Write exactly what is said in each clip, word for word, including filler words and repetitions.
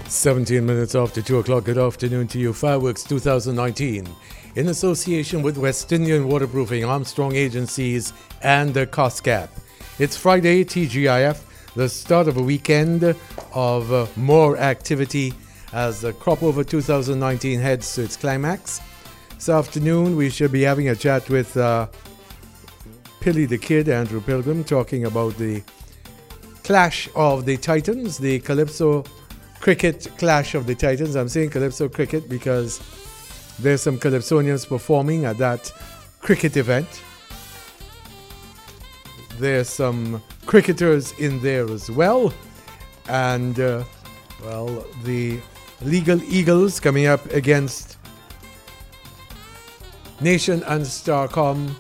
seventeen minutes after two o'clock. Good afternoon to you. Fireworks twenty nineteen, in association with West Indian Waterproofing, Armstrong Agencies, and the COSCAP. It's Friday, T G I F, the start of a weekend of uh, more activity as the Crop Over twenty nineteen heads to its climax. This afternoon, we should be having a chat with uh, Pilly the Kid, Andrew Pilgrim, talking about the Clash of the Titans, the Calypso Cricket Clash of the Titans. I'm saying Calypso Cricket because there's some Calypsonians performing at that cricket event. There's some cricketers in there as well. And, uh, well, the Legal Eagles coming up against Nation and Starcom.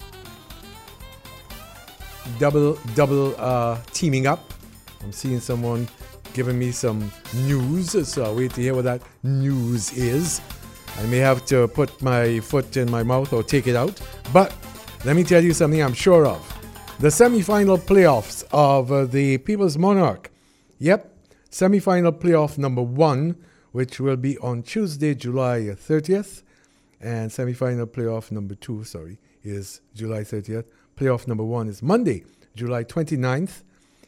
Double, double uh, teaming up. I'm seeing someone giving me some news, so I'll wait to hear what that news is. I may have to put my foot in my mouth or take it out. But let me tell you something I'm sure of. The semi-final playoffs of uh, the People's Monarch. Yep, semi-final playoff number one, which will be on Tuesday, July thirtieth. And semi-final playoff number two, sorry, is July thirtieth. Playoff number one is Monday, July twenty-ninth,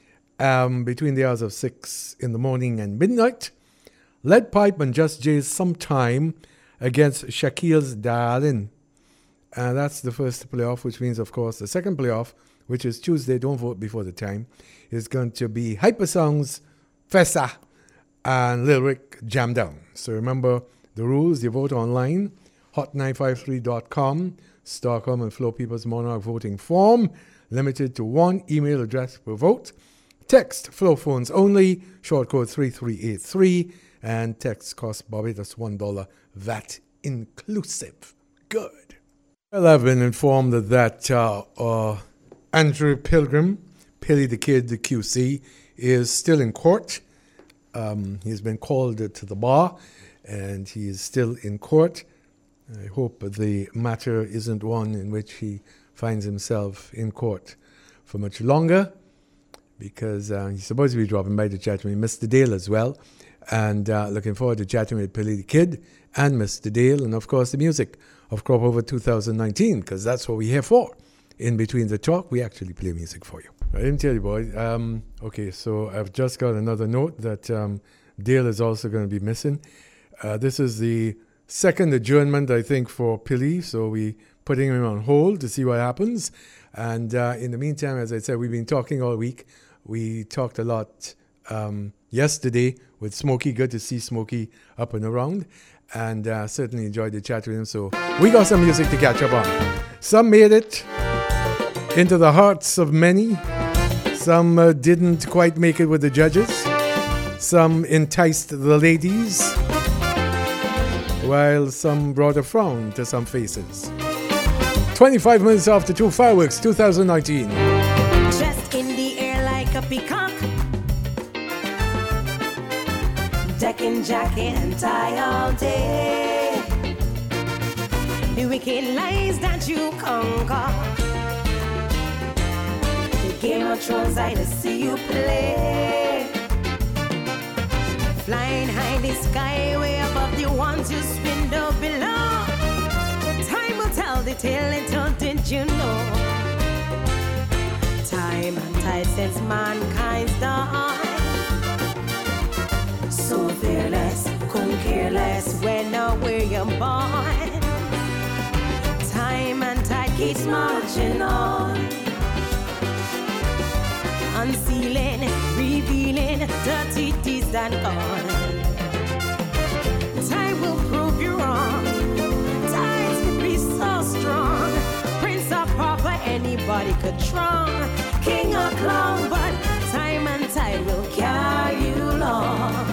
um, between the hours of six in the morning and midnight. Lead Pipe and Just Jay's Sometime against Shaquille's Darling. And that's the first playoff, which means, of course, the second playoff, which is Tuesday, don't vote before the time, is going to be Hypersongs, Fessa, and Lil Rick Jam Down. So remember the rules, you vote online, hot nine five three dot com. Starcom and Flow People's Monarch voting form, limited to one email address per vote. Text Flow phones only, short code three three eight three, and text cost Barbados one dollar, V A T inclusive. Good. Well, I've been informed that uh, uh, Andrew Pilgrim, Pilly the Kid, the Q C, is still in court. Um, he's been called to the bar, and he is still in court. I hope the matter isn't one in which he finds himself in court for much longer, because uh, he's supposed to be dropping by to chat with me, Mister Dale as well, and uh, looking forward to chatting with Pilly the Kid and Mister Dale, and of course the music of Crop Over twenty nineteen, because that's what we're here for. In between the talk, we actually play music for you. I didn't tell you, boys. Um, okay, so I've just got another note that um, Dale is also going to be missing. Uh, this is the second adjournment, I think, for Pilly, so we putting him on hold to see what happens. And uh, in the meantime, as I said, we've been talking all week. We talked a lot um, yesterday with Smokey. Good to see Smokey up and around, and uh, certainly enjoyed the chat with him. So we got some music to catch up on. Some made it into the hearts of many. Some uh, didn't quite make it with the judges. Some enticed the ladies, while some brought a frown to some faces. twenty-five minutes after two, Fireworks twenty nineteen. Just in the air like a peacock, decking jacket and tie all day. The wicked lies that you conquer, the Game of Thrones I to see you play. Flying high in the sky, way above the ones you spin down below. Time will tell the tale, little did you know. Time and tide since mankind's dawn. So fearless, couldn't care less when or where you're born. Time and tide keeps marching on, unsealing, revealing dirty deeds and gone. Time will prove you wrong. Tides can be so strong. Prince or pauper, anybody could trong. King or clown, but time and tide will carry you along.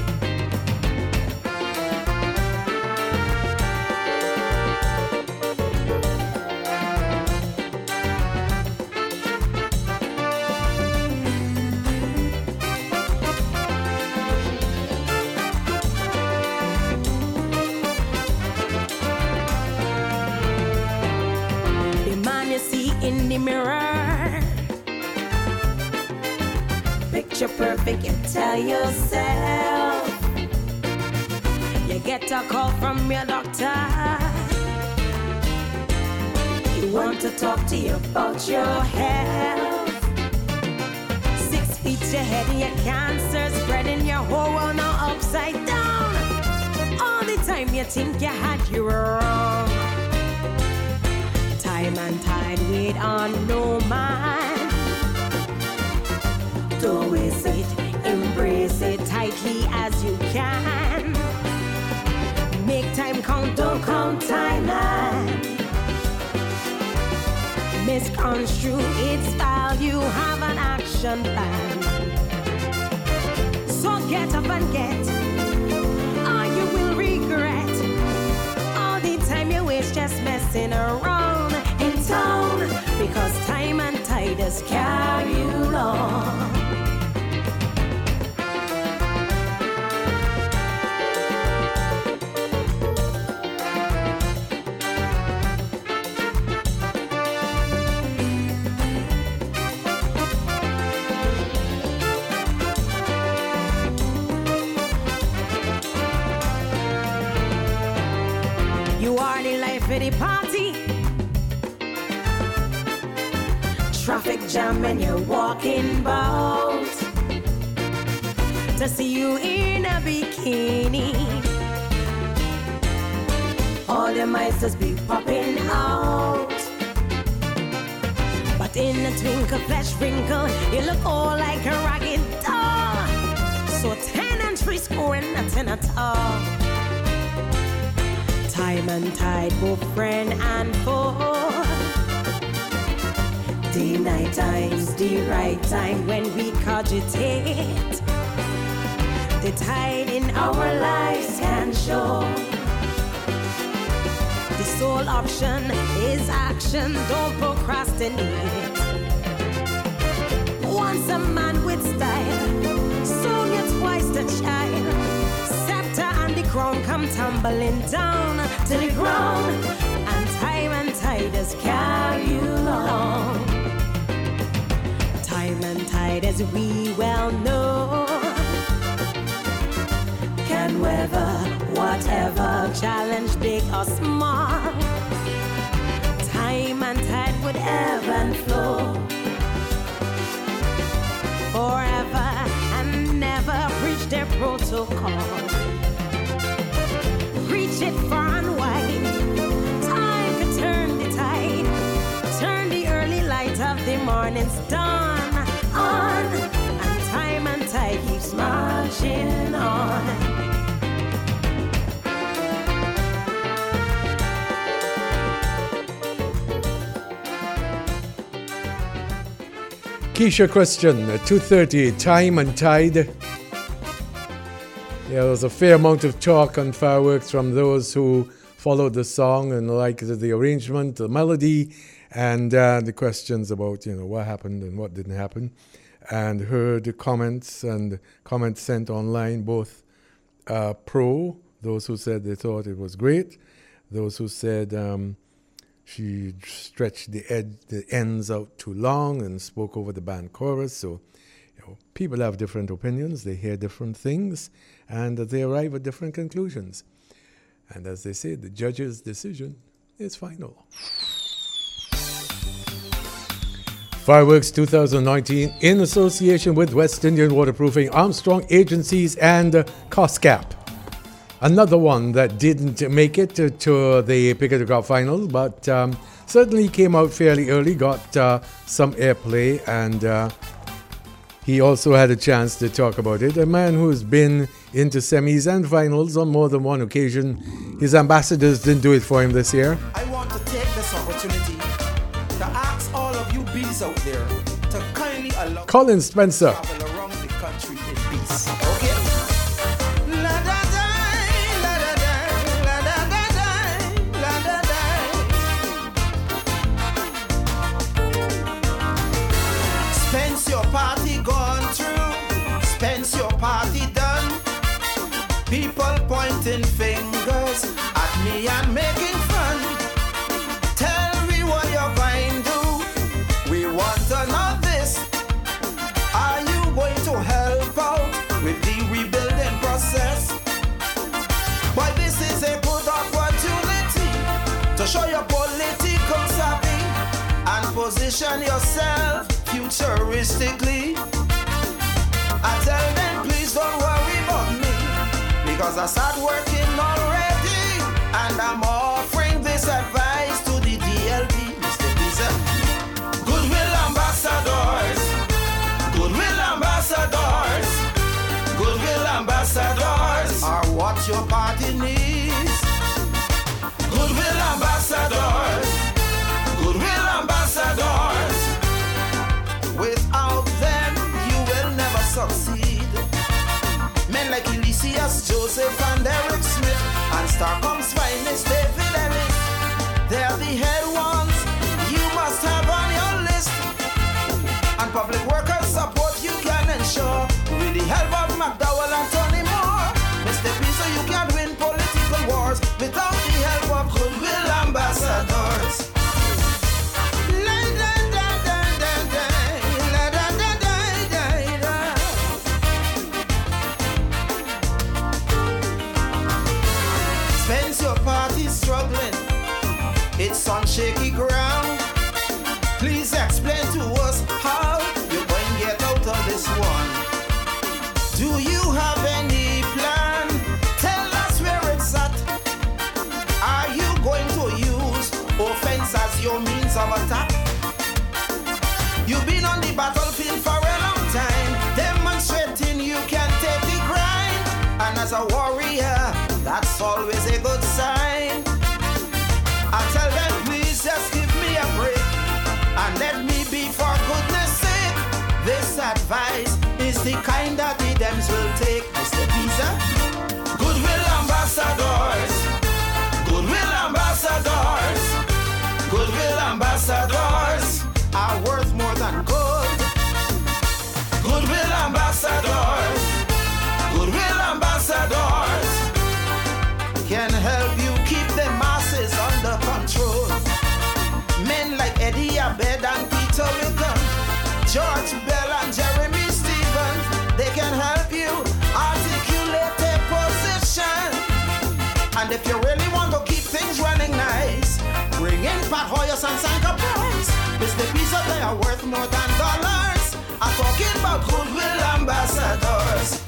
In the mirror, picture perfect, you tell yourself get a call from your doctor. You want to talk to you about your health. Six feet ahead of your cancer, spreading your whole world now upside down. All the time you think you had you wrong. Time and tide wait on no man. Don't waste it, embrace it tightly as you can. Make time count, don't count time, man. Misconstrue its value, have an action plan. So get up and get, or you will regret all the time you waste just messing around in town, because time and tide has carry you along. For the party, traffic jam and you're walking about. To see you in a bikini, all the mice just be popping out. But in a twinkle, flesh wrinkle, you look all like a ragged doll. So ten and three scoring nothing at all. Time and tide, both friend and foe. The night time's the right time when we cogitate. The tide in our lives can show. The sole option is action, don't procrastinate. Once a man with style, soon you're twice the child. And the crown come tumbling down to the ground, and time and tide has carry you along. Time and tide, as we well know, can weather whatever challenge, big or small. Time and tide would ebb and flow forever and never breach their protocol. Reach it far and wide. Time to turn the tide. Turn the early light of the morning's dawn on. And time and tide keeps marching on. Keisha question, two thirty, time and tide. Yeah, there was a fair amount of talk on fireworks from those who followed the song and liked the arrangement, the melody, and uh, the questions about, you know, what happened and what didn't happen. And heard comments and comments sent online, both uh, pro, those who said they thought it was great, those who said um, she stretched the, ed- the ends out too long and spoke over the band chorus. So, you know, people have different opinions, they hear different things, and they arrive at different conclusions. And as they say, the judge's decision is final. Fireworks twenty nineteen in association with West Indian Waterproofing, Armstrong Agencies, and uh, COSCAP. Another one that didn't make it to, to the Pick of the Crop final, but um, certainly came out fairly early, got uh, some airplay, and uh, he also had a chance to talk about it. A man who's been into semis and finals on more than one occasion. His ambassadors didn't do it for him this year. I want to take this opportunity to ask all of you bees out there to kindly allow Colin Spencer. travel around the country in peace. Okay? Spence your party gone through, Spence your party done. People pointing fingers at me and making fun. Tell me what you're going to do. We want to know this. Are you going to help out with the rebuilding process? Why position yourself futuristically. I tell them, please don't worry about me, because I start working already, and I'm offering this advice to the D L D, Mister Pizza. Goodwill ambassadors, goodwill ambassadors, goodwill ambassadors are what your party needs. Goodwill ambassadors, goodwill ambassadors. Without them, you will never succeed. Men like Elysius, Joseph, and Eric Smith, and Starcom's finest David Ellis. They're the head ones you must have on your list. And public workers support you can ensure, with the help of McDowell and Tony Moore. Mister Pizza, you can't win political wars without the help of goodwill ambassadors. Spends your party struggling, it's on shaky ground. Please explain to us how you're going to get out of this one. Do you have any plan? Tell us where it's at. Are you going to use offense as your means of attack? You've been on the battlefield for a long time, demonstrating you can take the grind. And as a warrior, that's always a good sign. I tell them, please just give me a break and let me be, for goodness sake. This advice is the kind that the Dems will take. Mister Pizza, goodwill ambassadors, goodwill ambassadors, goodwill ambassadors are worth more than gold. Goodwill ambassadors, goodwill ambassadors can help you keep the masses under control. Men like Eddie Abed and Peter Wickham, George Bell and Jeremy Stevens, they can help you articulate a position. And if you really want to keep things running nice, bring in Pat Hoyos and Sanka Price. Mister Pizza, they are worth more than dollars. I'm talking about goodwill ambassadors.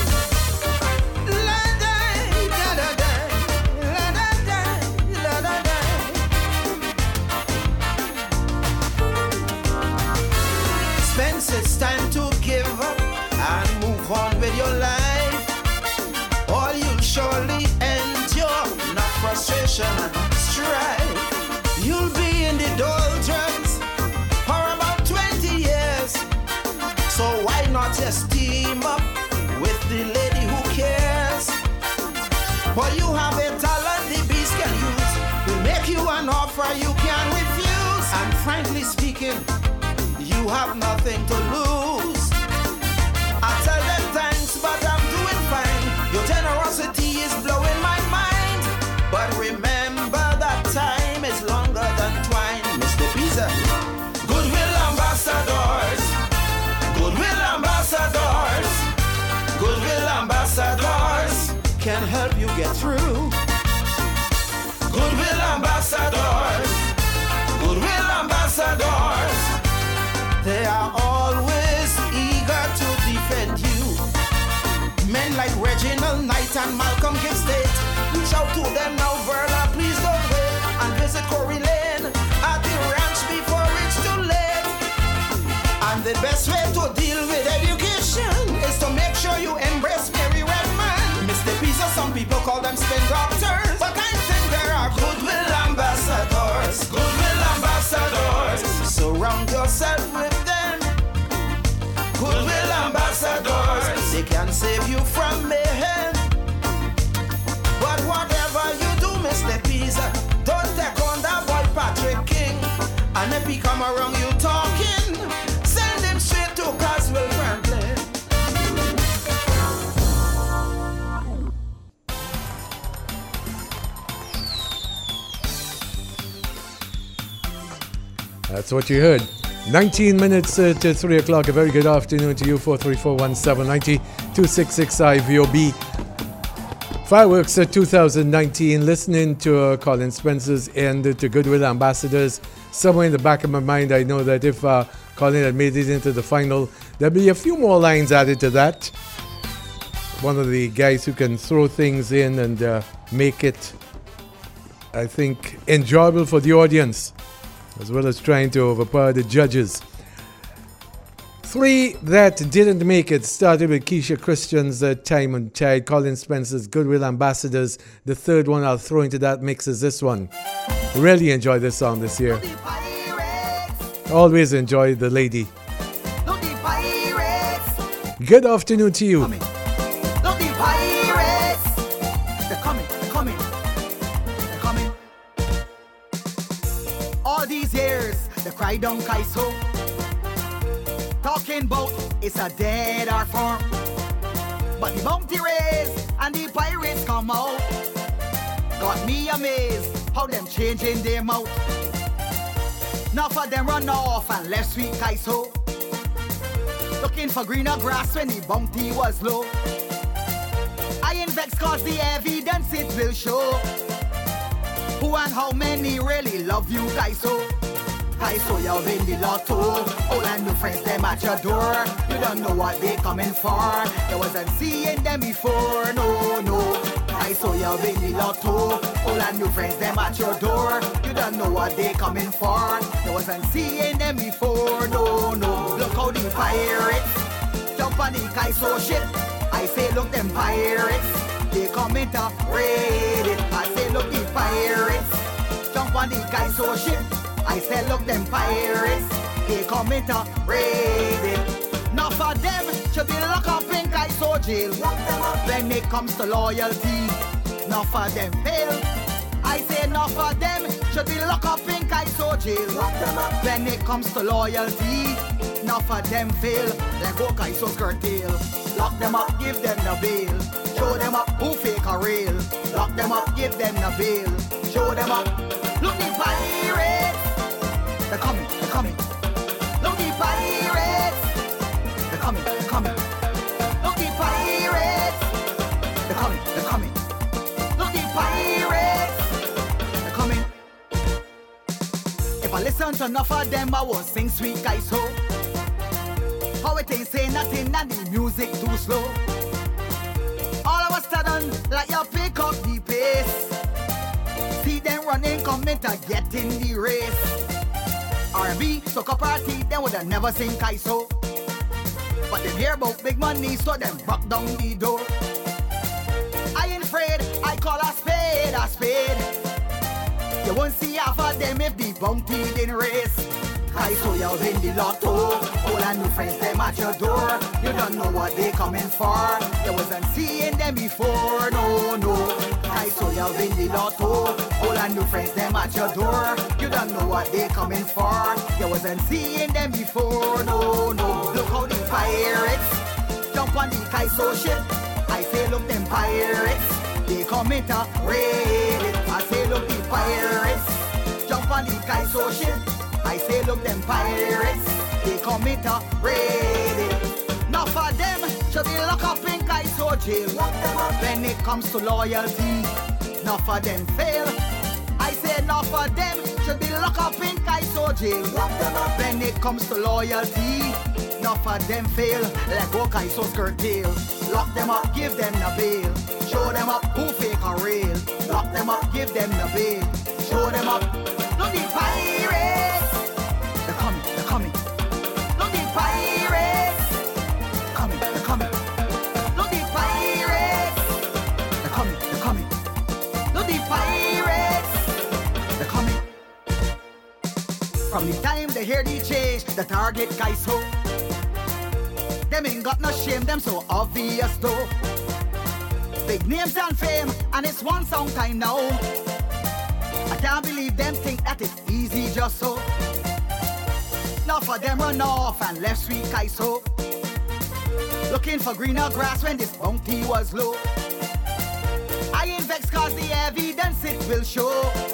It's time to give up and move on with your life, or you'll surely endure not frustration and strife. You'll be in the doldrums for about twenty years, so why not just team up with the lady who cares? For you have a talent the beast can use, will make you an offer you can't refuse. And frankly speaking, you have nothing to lose. I tell them thanks, but I'm doing fine. Your generosity is blowing my mind. But remember that time is longer than twine. Mister Pizza, goodwill ambassadors, goodwill ambassadors, goodwill ambassadors can help you get through. Goodwill ambassadors, goodwill ambassadors, they are always eager to defend you. Men like Reginald Knight and Malcolm Gibstate, reach out to them now, Verla, please don't wait, and visit Corey Lane at the ranch before it's too late. And the best way to deal with education is to make sure you embrace Mary Redman. Mister Pizza, some people call them spin doctors, but I think there are goodwill ambassadors, goodwill ambassadors. Surround yourself with them, goodwill ambassadors. They can save you from mayhem. But whatever you do, Mister Pizza, don't take on that boy Patrick King. And if he come around you talking, send him straight to Caswell Franklin. That's what you heard. nineteen minutes uh, to three o'clock. A very good afternoon to you. four three four one seven nine zero two six six I V O B. Fireworks uh, two thousand nineteen. Listening to uh, Colin Spencer's end to Goodwill Ambassadors. somewhere in the back of my mind, I know that if uh, Colin had made it into the final, there'd be a few more lines added to that. One of the guys who can throw things in and uh, make it, I think, enjoyable for the audience, as well as trying to overpower the judges. Three that didn't make it started with Keisha Christian's uh, Time and Tide, Colin Spencer's Goodwill Ambassadors. The third one I'll throw into that mix is this one. Really enjoyed this song this year. Always enjoy the lady. Good afternoon to you. Coming. Look, the pirates. They're coming, they're coming, they're coming. All these years, they cry down Kaiso. Talking about it's a dead art form. But the bounty raised and the pirates come out. Got me amazed how them changing their mouth. Now for them run off and left sweet Kaiso. Looking for greener grass when the bounty was low. I ain't vexed cause the evidence it will show. Who and how many really love you Kaiso. Kaiso, you win the lotto. All and new friends, them at your door. You don't know what they coming for. You wasn't seeing them before, no, no. Kaiso, you win the lotto. All and new friends, them at your door. You don't know what they coming for. You wasn't seeing them before, no, no. Look how the pirates jump on the Kaiso ship. I say, look, them pirates, they coming to raid it. I say, look, the pirates jump on the Kaiso ship. I said, look, them pirates, they coming to raid it. Now for them, should be locked up in Kaiso jail. When it comes to loyalty, now for them fail. I say, now for them, should be locked up in Kaiso jail. When it comes to loyalty, now for them fail. Let go Kaiso's curtail. Lock them up, give them the bail. Show them up who fake a real. Lock them up, give them the bail. Show them up. Look, the pirates. They're coming, they're coming. Look, the pirates. They're coming, they're coming. Look, the pirates. They're coming, they're coming. Look, the pirates. They're coming. If I listen to enough of them, I won't sing sweet Kaiso. How it ain't say nothing and the music too slow. All of a sudden, like you pick up the pace. See them running, coming to get in the race. R and B, soca party, them would have never seen Kaiso. But they hear about big money, so them rock down the door. I ain't afraid, I call a spade a spade. You won't see half of them if the bounty didn't race. Kaiso, you win the lotto. All and new friends, them at your door. You don't know what they coming for. You wasn't seeing them before, no, no. Kaiso, you win the lotto. All and new friends, them at your door. You don't know what they coming for. You wasn't seeing them before, no, no. Look how the pirates jump on the Kaiso ship. I say, look, them pirates, they coming to raid it. I say, look, the pirates jump on the Kaiso ship. I say, look, them pirates, they coming to raid it. Now for them, should be locked up in Kaiso jail. When it comes to loyalty, now for them fail. I say, now for them, should be locked up in Kaiso jail. When it comes to loyalty, now for them fail. Let go Kaiso's curtail. Lock them up, give them the bail. Show them up who fake a real. Lock them up, give them the bail. Show them up. Look, the pirates. They're coming, they're coming. Look, the pirates. Coming, they're coming. Look, the pirates. They're coming, they're coming. Look, the pirates. They're coming. From the time they hear the change, the target Kaiso. Them ain't got no shame, them so obvious though. Big names and fame, and it's one song time now. I can't believe them think that it's easy just so. Now for them run off and left sweet Kaiso. Looking for greener grass when this bounty was low. I ain't vexed cause the evidence it will show.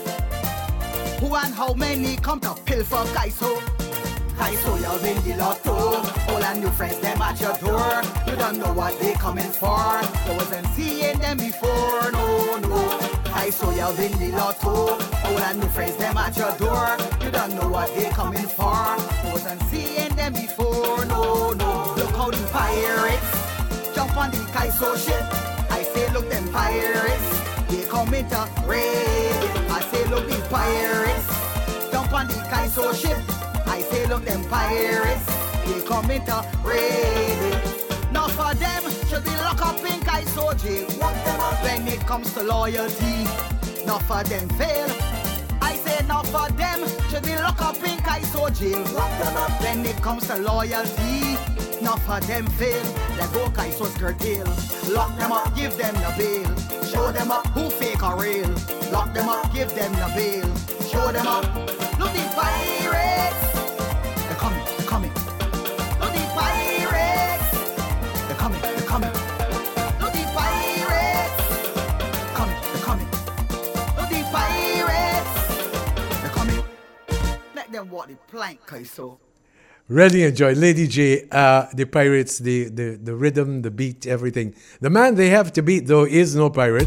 Who and how many come to pilfer Kaiso. Kaiso, you win the lotto. All and new friends, them at your door. You don't know what they coming for. You wasn't seeing them before, no, no. I saw you win the lotto. All the new friends them at your door. You don't know what they coming for. Wasn't seeing them before, no, no. Look how the pirates jump on the Kaiso ship. I say look them pirates, they coming to raid. I say look the pirates jump on the Kaiso ship. I say look them pirates, they coming to raid. Now for them should be locked up in Kaiso jail. When it comes to loyalty, now for them fail. I say now for them should be locked up in Kaiso jail. When it comes to loyalty, now for them fail. Let go Kaiso's curtail. Lock them up, give them the bail. Show them up who fake or real. Lock them up, give them the bail. Show them up. Look the pirates. They're coming, they're coming. Look the pirates. They're coming, they're coming. Look the pirates. Coming, they're coming. Look the pirates. They're coming. Let them walk the plank, Kaiso. Really enjoy Lady J, uh, the pirates, the, the, the rhythm, the beat, everything. The man they have to beat, though, is no pirate.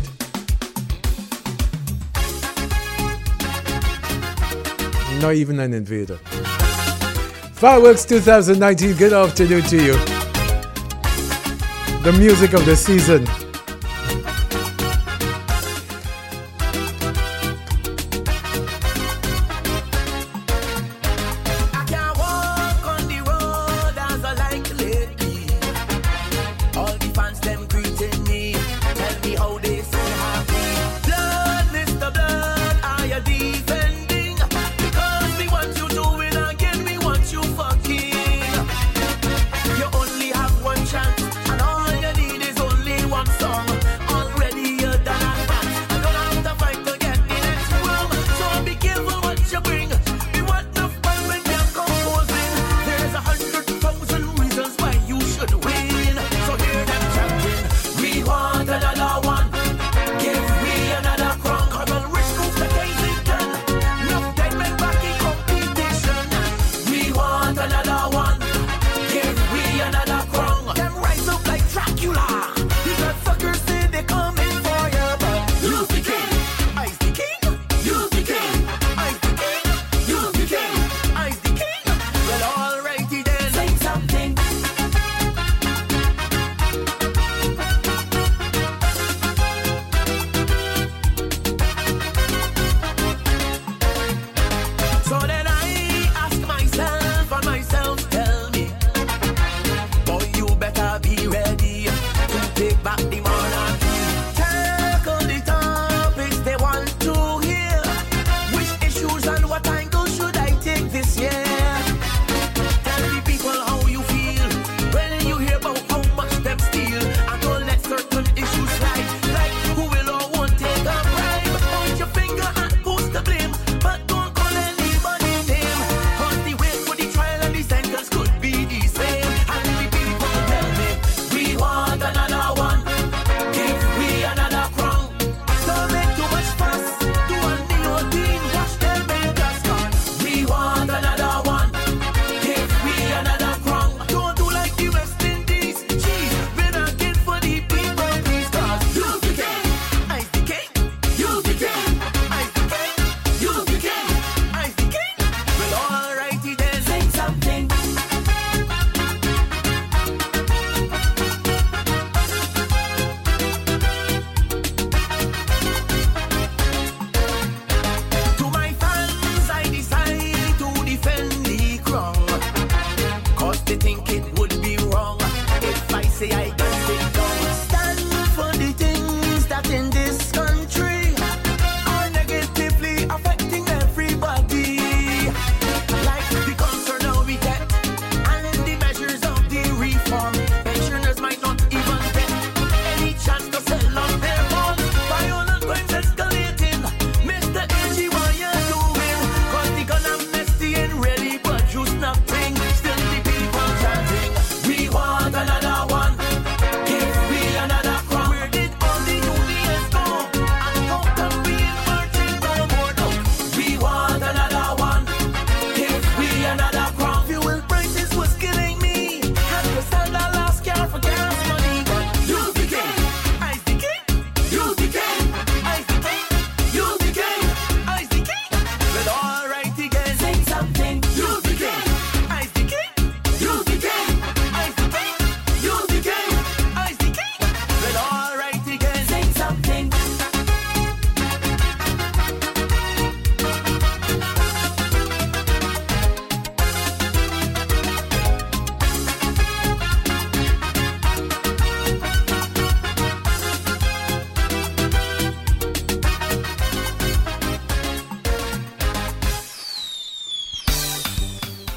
Not even an invader. Fireworks twenty nineteen, good afternoon to you. The music of the season. Chance, and all you need is only one.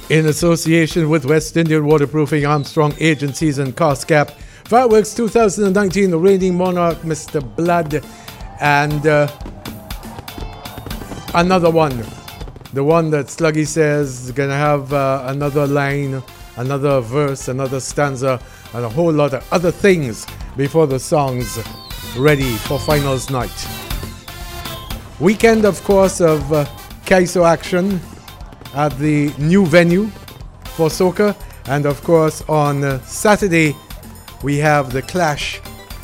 in association with West Indian Waterproofing, Armstrong Agencies and Coscap. Fireworks twenty nineteen, the reigning monarch, Mister Blood, and uh, another one. The one that Sluggy says is going to have uh, another line, another verse, another stanza, and a whole lot of other things before the song's ready for finals night. Weekend, of course, of uh, Kaiso action at the new venue for soca. And, of course, on uh, Saturday, we have the clash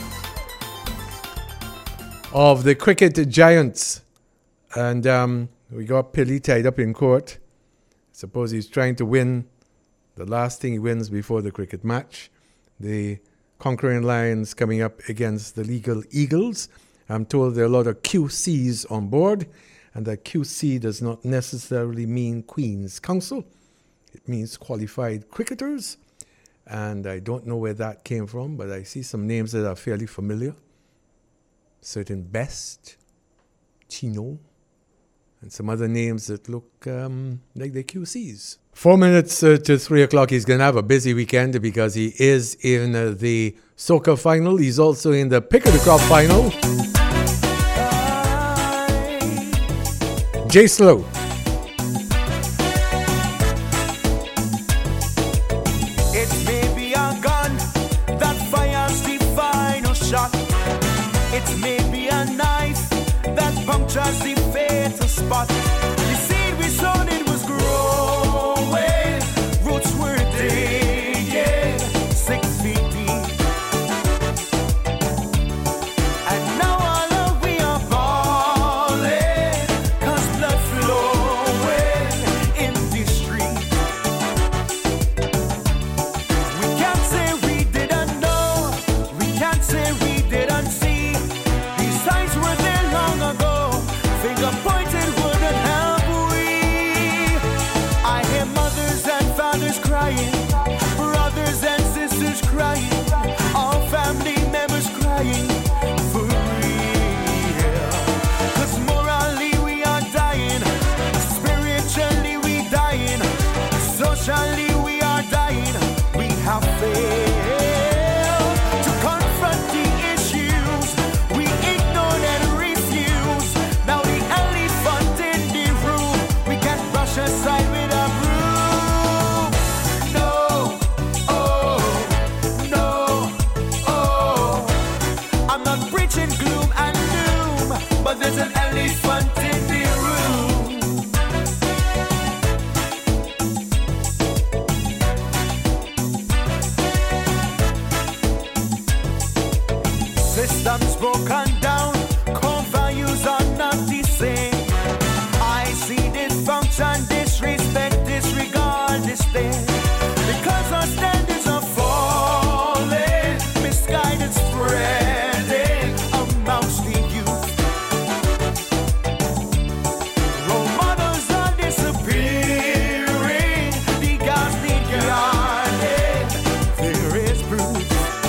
of the cricket giants. And um, we got Pilly tied up in court. Suppose he's trying to win the last thing he wins before the cricket match. The Conquering Lions coming up against the Legal Eagles. I'm told there are a lot of Q Cs on board, and that Q C does not necessarily mean Queen's Counsel. It means qualified cricketers, and I don't know where that came from, but I see some names that are fairly familiar. Certain Best, Chino, and some other names that look um, like the Q Cs. Four minutes uh, to three o'clock. He's going to have a busy weekend because he is in uh, the soca final. He's also in the pick of the crop final. J Slow. It may be a gun that fires the final shot. It may be a knife that punctures the fatal spot. The seed we sown, it was growing, roots were digging six feet deep, and now all of we are falling, cause blood flowing in the street. We can't say we didn't know, we can't say we didn't see. These signs were there long ago, finger pointed wouldn't help we. I hear mothers and fathers crying, brothers and sisters crying, all family members crying for real. Cause morally we are dying, spiritually we dying, socially we are dying. We have failed to confront the issues, we ignored and refused. Now the elephant in the room, we can't brush aside with a broom. No, oh, no, oh. I'm not preaching gloom and doom, but there's an elephant in the room. Systems broken down, core values are not the same. I see dysfunction, disrespect, disregard, despair. Because our standards are falling, misguided spreading amongst the youth. Role models are disappearing, the gods need guarding. There is proof.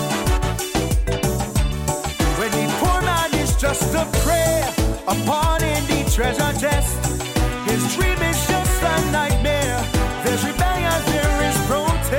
When the poor man is just a prayer upon in the treasure chest, his dream is just a nightmare. There's rebellion, there is protest.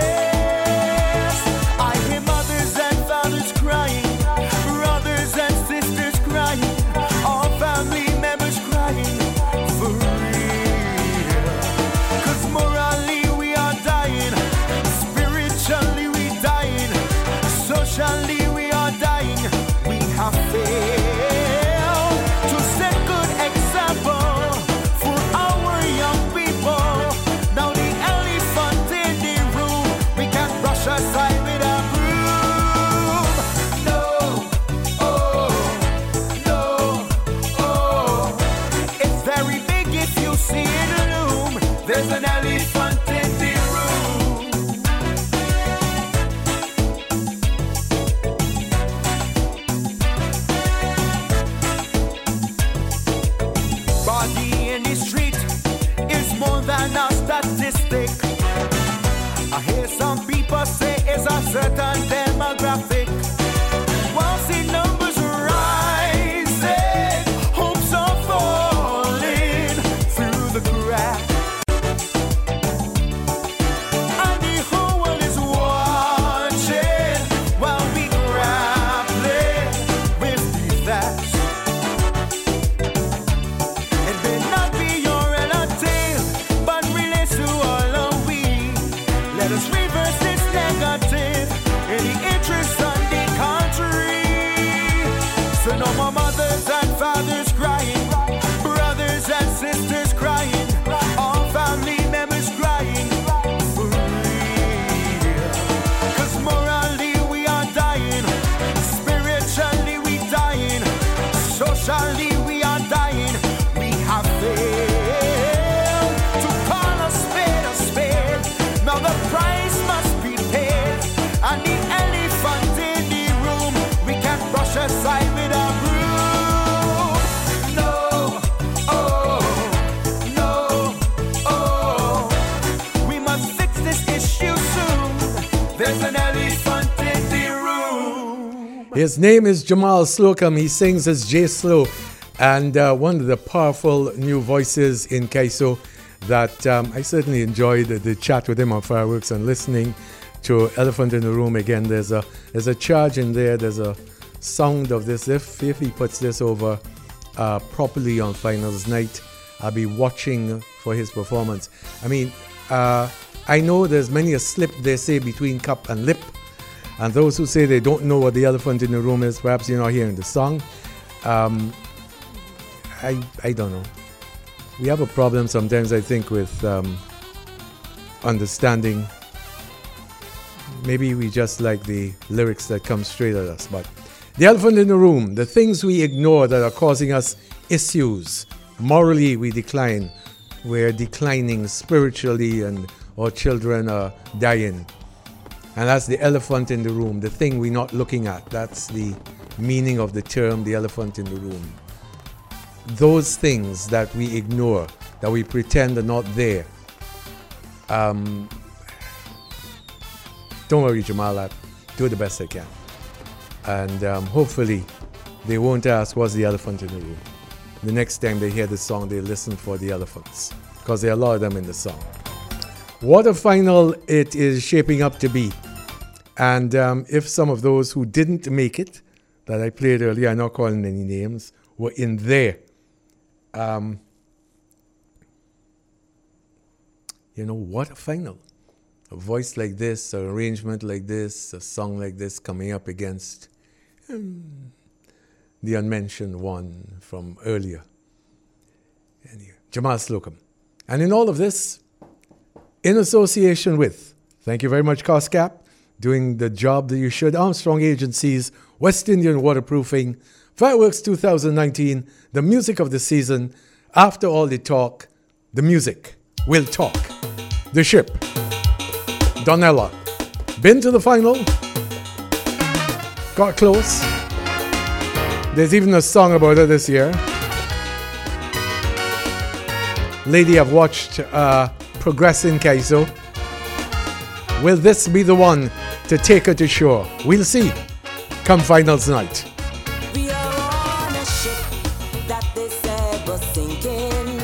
I hear mothers and fathers crying, brothers and sisters crying, all family members crying for real. Cause morally we are dying, spiritually we dying, socially we are dying. We have failed to set good example for our young people. Now the elephant in the room, we can't brush aside with a broom. No, oh, no, oh. It's very big if you see it loom. There's an elephant in the room. Body in the street is more than a statistic. I hear some people say it's a certain demographic. Once the numbers rising, hopes are falling through the cracks. His name is Jamal Slocum. He sings as J Slow, and uh, one of the powerful new voices in Kaiso that um, I certainly enjoyed the, the chat with him on Fireworks and listening to Elephant in the Room again. There's a there's a charge in there. There's a sound of this. If if he puts this over uh, properly on finals night, I'll be watching for his performance. I mean, uh, I know there's many a slip, they say, between cup and lip. And those who say they don't know what the elephant in the room is, perhaps you're not hearing the song. Um, I I don't know. We have a problem sometimes, I think, with um, understanding. Maybe we just like the lyrics that come straight at us. But the elephant in the room, the things we ignore that are causing us issues. Morally, we decline. We're declining spiritually, and our children are dying. And that's the elephant in the room, the thing we're not looking at. That's the meaning of the term, the elephant in the room. Those things that we ignore, that we pretend are not there. Um, don't worry, Jamal, I'll do the best I can. And um, hopefully they won't ask what's the elephant in the room. The next time they hear the song, they listen for the elephants, because there are a lot of them in the song. What a final it is shaping up to be. And um, if some of those who didn't make it, that I played earlier, I'm not calling any names, were in there, um, you know, what a final. A voice like this, an arrangement like this, a song like this coming up against um, the unmentioned one from earlier. Anyway, Jamal Slocum. And in all of this, in association with, thank you very much, COSCAP, doing the job that you should, Armstrong Agencies, West Indian Waterproofing, Fireworks two thousand nineteen, the music of the season. After all the talk, the music will talk. The ship, Donella, been to the final, got close. There's even a song about her this year. Lady I've watched uh, progress in Kaiso. Will this be the one to take her to shore? We'll see. Come finals night. We are on a ship that they said was sinking.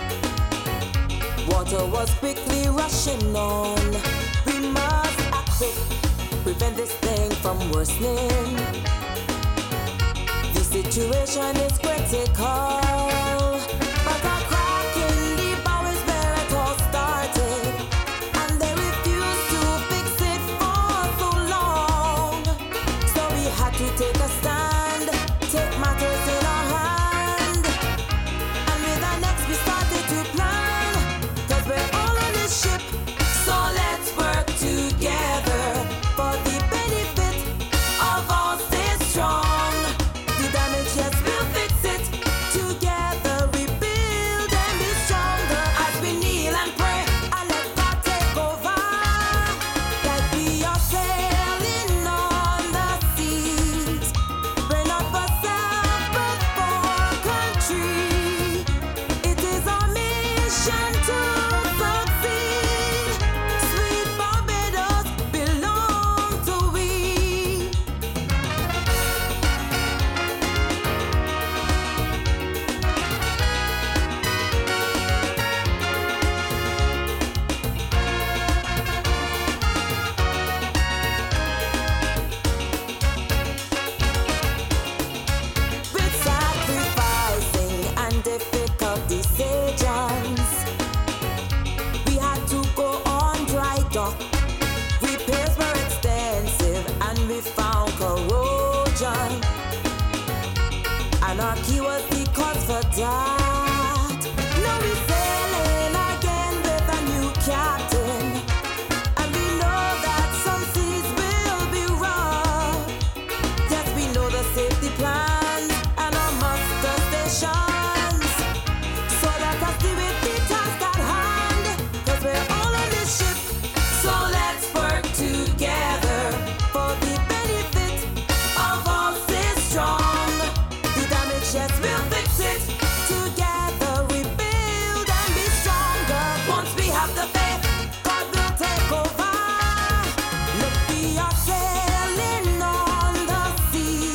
Water was quickly rushing on. We must act quick, prevent this thing from worsening. The situation is critical. But a crack in the bow is where it all started. And they refused to fix it for so long. So we had to take a stand, take matters in our hand. And with our necks we started to plan, 'cause we're all on this ship. So let's work together for the benefit of all. Stay strong. The damage, yes, we'll fix it. Together we build and be stronger as we kneel and pray and let God take over. Like we are sailing on the seas. We're not for self but for country. It is our mission to succeed. Sweet Barbados belong to we. With sacrificing and difficult decisions, we had to go on dry dock. Repairs were extensive and we found corrosion. Anarchy was the cause for that. Now we're sailing again with a new captain. And we know that some seas will be rough. Yes, we know the safety plans and our muster stations. So let us do it the task at hand, 'cause we're all on this ship. So let's work together for the benefit of all. Stay strong. The damage, yes, we'll fix it. Together we build and be stronger. Once we have the faith, God will take over. Look, we are sailing on the sea.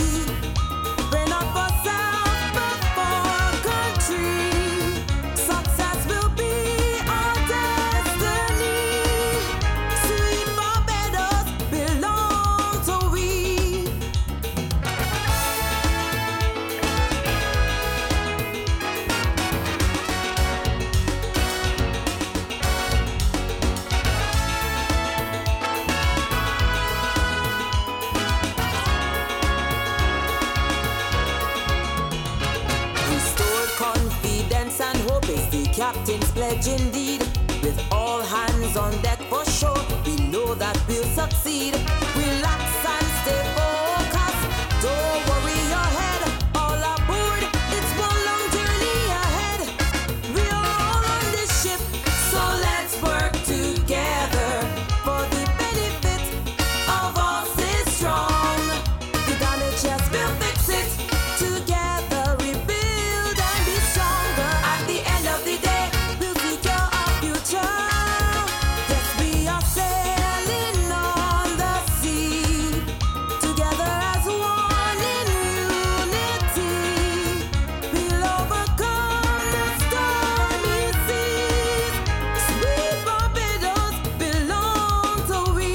courage indeed. With all hands on deck for sure, we know that we'll succeed. Relax and stay focused. Don't worry your head. All aboard. It's one long journey ahead. We are all on this ship, so let's work together for the benefit of all. Stay strong. The damage, yes, we'll fix it. Together we build and be stronger. At the end of the day, we'll secure our future. Yes, we are sailing on the sea. Together as one in unity, we'll overcome the stormy seas. Sweet Barbados belong to we.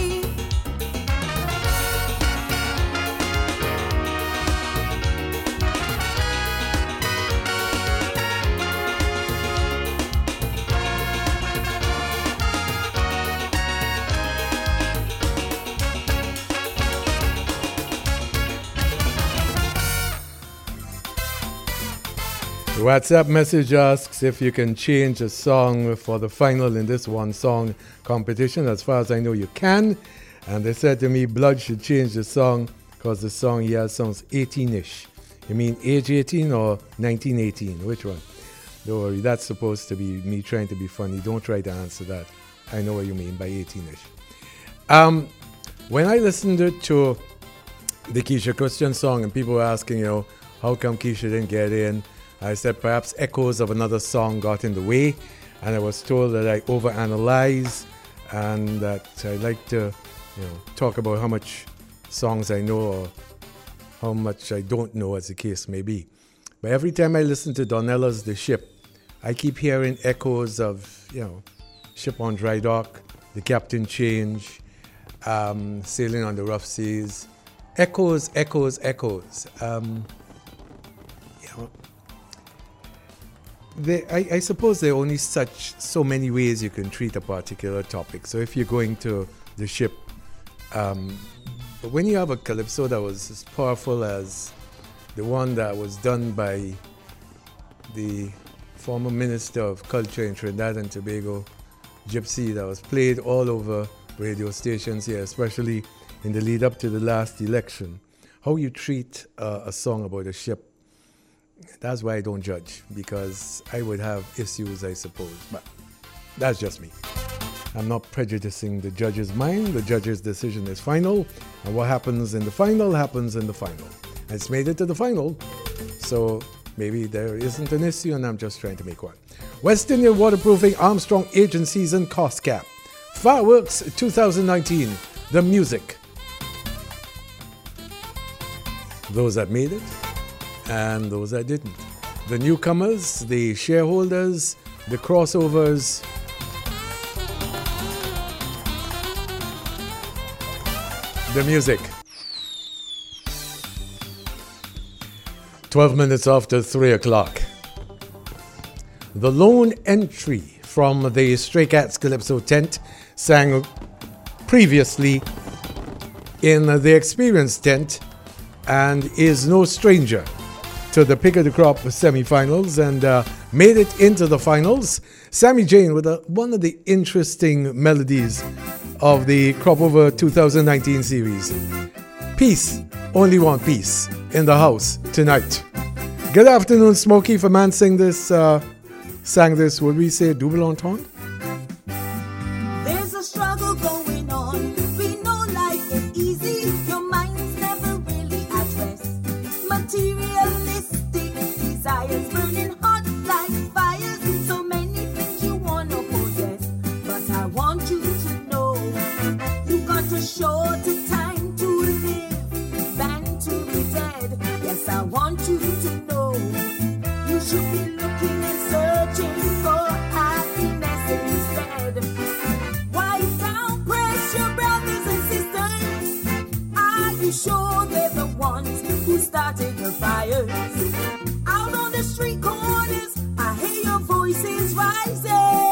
The WhatsApp message asks if you can change a song for the final in this one song competition. As far as I know, you can. And they said to me, Blood should change the song because the song he has sounds eighteen-ish. You mean age eighteen or nineteen eighteen? Which one? Don't worry, that's supposed to be me trying to be funny. Don't try to answer that. I know what you mean by eighteen-ish. Um, when I listened to the Keisha Christian song and people were asking, you know, how come Keisha didn't get in? I said perhaps echoes of another song got in the way, and I was told that I overanalyze and that I like to, you know, talk about how much songs I know or how much I don't know, as the case may be. But every time I listen to Donella's The Ship, I keep hearing echoes of, you know, Ship on Dry Dock, The Captain Change, um, Sailing on the Rough Seas. Echoes, echoes, echoes. Um, you know, They, I, I suppose there are only such so many ways you can treat a particular topic. So if you're going to the ship, um, but when you have a calypso that was as powerful as the one that was done by the former Minister of Culture in Trinidad and Tobago, Gypsy, that was played all over radio stations here, especially in the lead up to the last election, how you treat uh, a song about a ship, that's why I don't judge, because I would have issues, I suppose. But that's just me. I'm not prejudicing the judge's mind. The judge's decision is final, and what happens in the final happens in the final. It's made it to the final, so maybe there isn't an issue, and I'm just trying to make one. West Indian Waterproofing, Armstrong Agencies, and Cost Cap. Fireworks twenty nineteen, the music. Those that made it, and those that didn't. The newcomers, the shareholders, the crossovers. The music. twelve minutes after three o'clock. The lone entry from the Stray Cats Calypso tent sang previously in the Experience tent and is no stranger to the pick of the crop semi-finals and uh, made it into the finals. Sammy Jane with a, one of the interesting melodies of the Crop Over twenty nineteen series. Peace, only want peace in the house tonight. Good afternoon, Smokey. If a man sang this, uh, sang this, would we say double entendre? There's a struggle going on. We know life is easy. Your mind's never really at rest. Materialistic desires burning hot like fires. So many things you wanna possess. But I want you to know you got a shorter time to live than to be dead. Yes, I want you to know you should be looking and searching for happiness instead. Why down press your brothers and sisters? Are you sure they're the ones who started the fires? Out on the street corners, I hear your voices rising.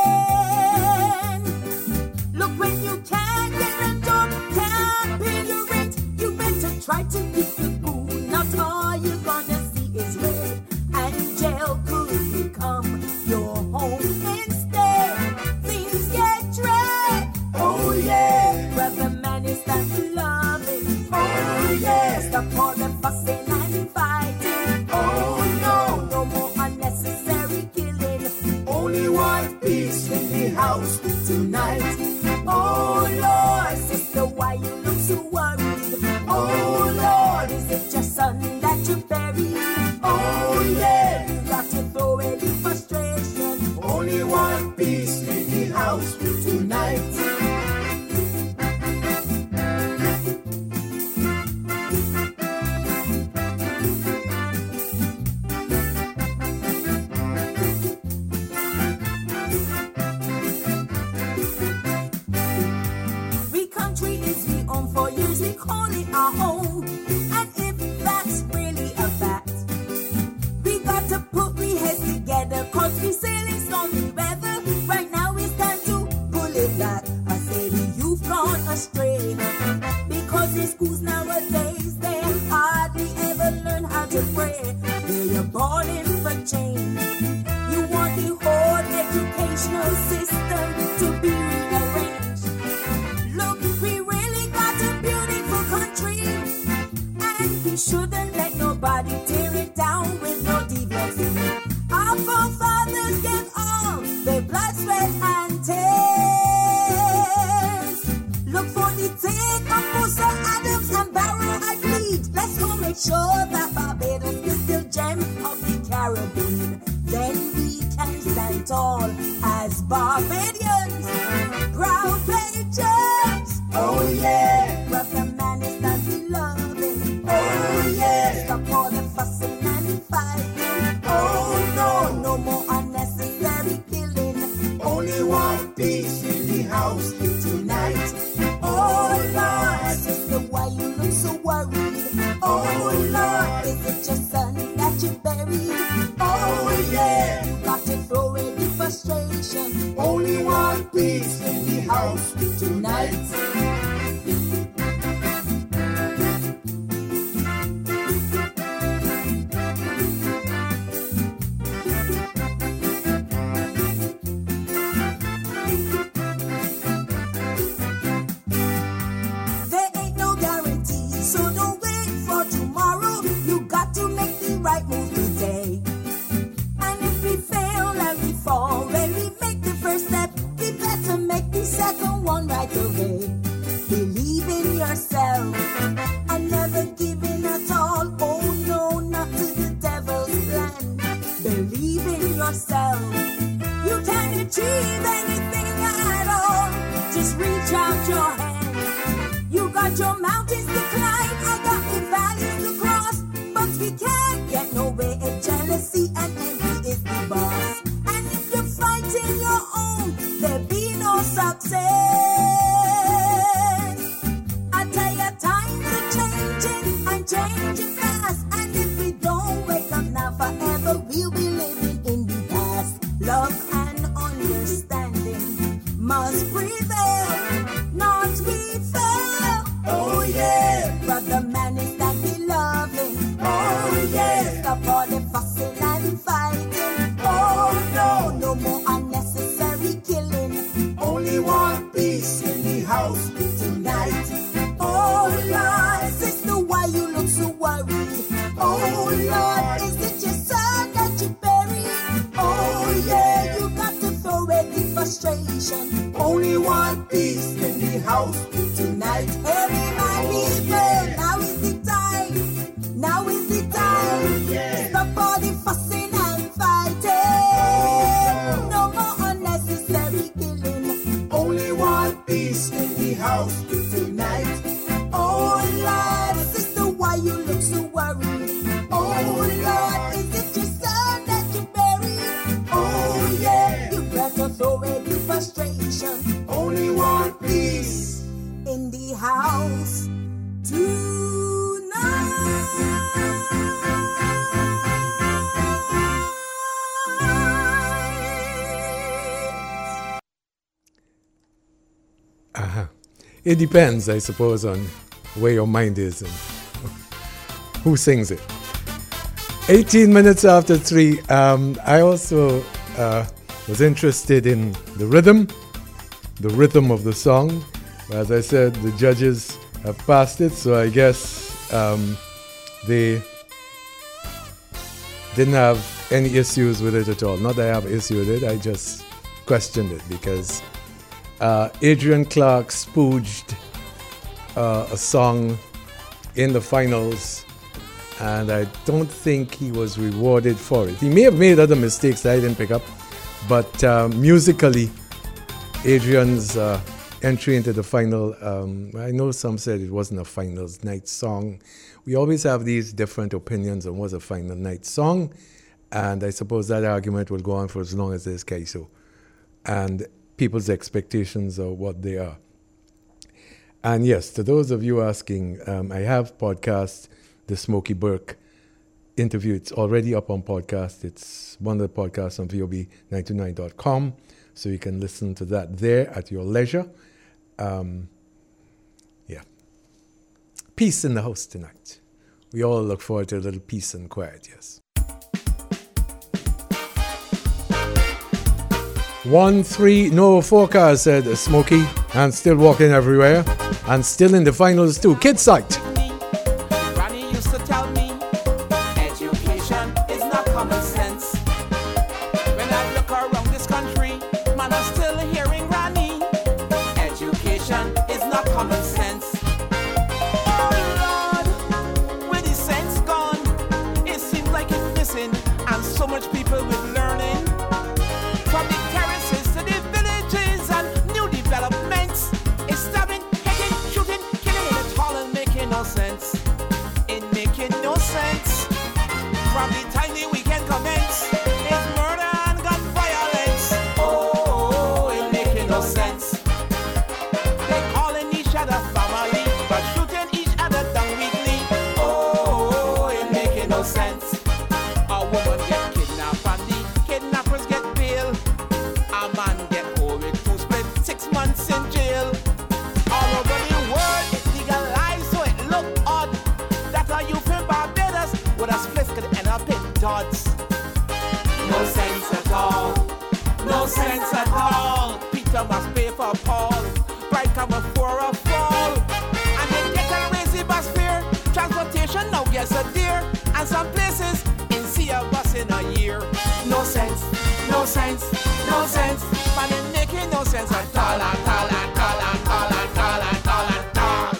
Look, when you can't get a job, can't pay your rent, you better try to keep your cool. Not all you're gonna see is red, and jail could become your home instead. They're balling for change. You want the whole educational system to be rearranged. Look, we really got a beautiful country, and we shouldn't let nobody tear it down with no deviation. Our forefathers gave all their blood, sweat, and tears. Look for the take of Musa, Adams, and Barrow, I plead. Let's go make sure that Barbados is still gem of the Caribbean. Then we can stand tall as Barbadians, proud patriots. Oh yeah, brother man is not beloved. Oh yeah, stop all the fussing and fighting. Oh no, no more unnecessary killing. Only one peace in the house tonight. Oh Lord, sister, why you look so worried? Oh Lord, is it your son that you buried? Oh yeah, you got to throw away the frustration. Only one peace in the house tonight. There ain't no guarantee, so don't wait for tomorrow. You got to make the right move today. And if we fail and we fall, when we make the first step, we better make the second one right away. Believe in yourself and never give in at all. Oh no, not to the devil's plan. Believe in yourself. You can achieve anything at all. Just reach out your hand. You got your mountains to climb, I got the valleys to cross. But we can't get nowhere if jealousy and envy is the boss. And if you're fighting your own, there'll be no success. I tell you, times are changing and changing fast. And if we don't wake up now, forever we'll be living in the past. Love and understanding must prevail, not we fail. Oh yeah, brother man is that we loving. Oh yeah, stop all the fussing and fighting. Oh no, no more unnecessary killing. Only one peace in the house tonight. Oh Lord, sister, why you look so worried? Oh Lord, is it your son that you buried? Oh yeah, you got to throw away the frustration. Only one piece in the house tonight. Hey, my people, now is the time. Now is the time. Stop all the fussing and fighting. No more unnecessary killing. Only one piece in the house tonight. Oh Lord, sister, why you look so worried? Oh Lord, is it your son that you buried? Oh yeah, you better throw away the frustration. Only one piece in the house tonight. Uh-huh. It depends, I suppose, on where your mind is and who sings it. eighteen minutes after three. Um, I also uh, was interested in the rhythm, the rhythm of the song. As I said, the judges have passed it, so I guess um, they didn't have any issues with it at all. Not that I have issue with it, I just questioned it because uh, Adrian Clark spooged uh, a song in the finals, and I don't think he was rewarded for it. He may have made other mistakes that I didn't pick up, but uh, musically, Adrian's uh, entry into the final, um, I know some said it wasn't a finals night song. We always have these different opinions on what's a final night song, and I suppose that argument will go on for as long as there's Kaiso, and people's expectations are what they are. And yes, to those of you asking, um, I have podcast, the Smokey Burke interview. It's already up on podcast. It's one of the podcasts on V O B nine two nine dot com, so you can listen to that there at your leisure. Um, yeah. Peace in the house tonight. we all look forward to a little peace and quiet, yes. one three no forecast, said Smokey, and still walking everywhere, and still in the finals too. Kid Sight. Granny used to tell me, education is not common sense. When I look around this country, man, I'm still hearing Granny. Education is not common sense. Oh Lord, where the sense gone? It seems like it's missing, and so much people with learning. From the terraces to the villages and new developments, it's stabbing, hacking, shooting, killing in it all and making no sense. It making no sense. From the time the weekend commence, it's murder and gun violence. Oh, it making no sense. They calling each other family, but shooting each other down weekly. Oh, it making no sense. A woman get kidnapped and the kidnappers get bail. A man get hold with two split six months in jail. All over the world it's legalized, so it look odd that a youth in Barbados with a split could end up in Dodds. No sense at all. No sense at all. Peter must pay for Paul. Bride coming for a fall. And they get a raise the bus fare. Transportation now gets a dear. And some places in see a bus in a year. No sense, no sense, no sense. Man, it making no sense at all, at all, at all, at all, at all, at all, at all.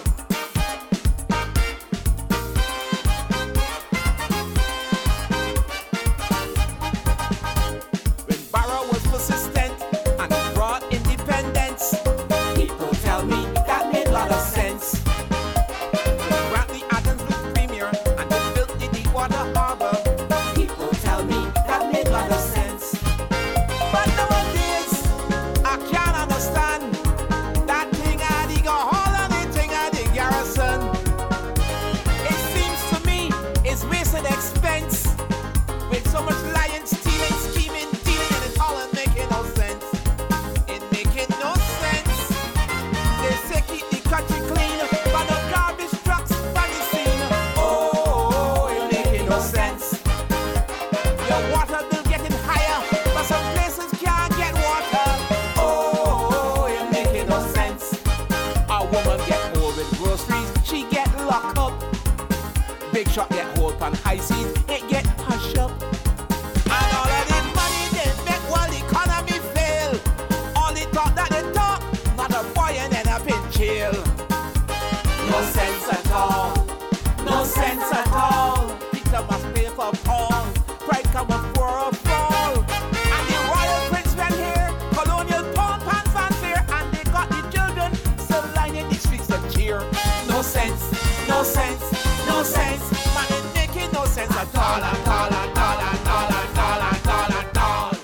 When Barrow was persistent and he brought independence, people tell me that made a lot of sense. When Bradley Adams was premier and they built the Deepwater Harbor, people tell me that made a lot of sense. But nowadays, I can't understand that thing at the hall and the thing at the garrison. It seems to me it's wasted expense with so much lying, stealing, scheming, dealing, and it all ain't making no sense. It making no sense. They say keep the country clean, but no garbage trucks on the scene. Oh, it making no sense. Your water bill getting higher, but some places can't get water. Oh, it making no sense. A woman get hold with groceries, she get locked up. Big shot get hold on high seas, it get hush up. And all of the money they make while the economy fail. All the talk that they talk, not a boy and end up in jail. No sense at all. No sense at all. Peter must pay for Paul. Pride coming for a fall. And the royal prince went here. Colonial pomp and fanfare. And they got the children still lining the streets to cheer. No sense. No sense. No sense. Man, it making no sense at all. At all. At all. At all. At all. At all. At all.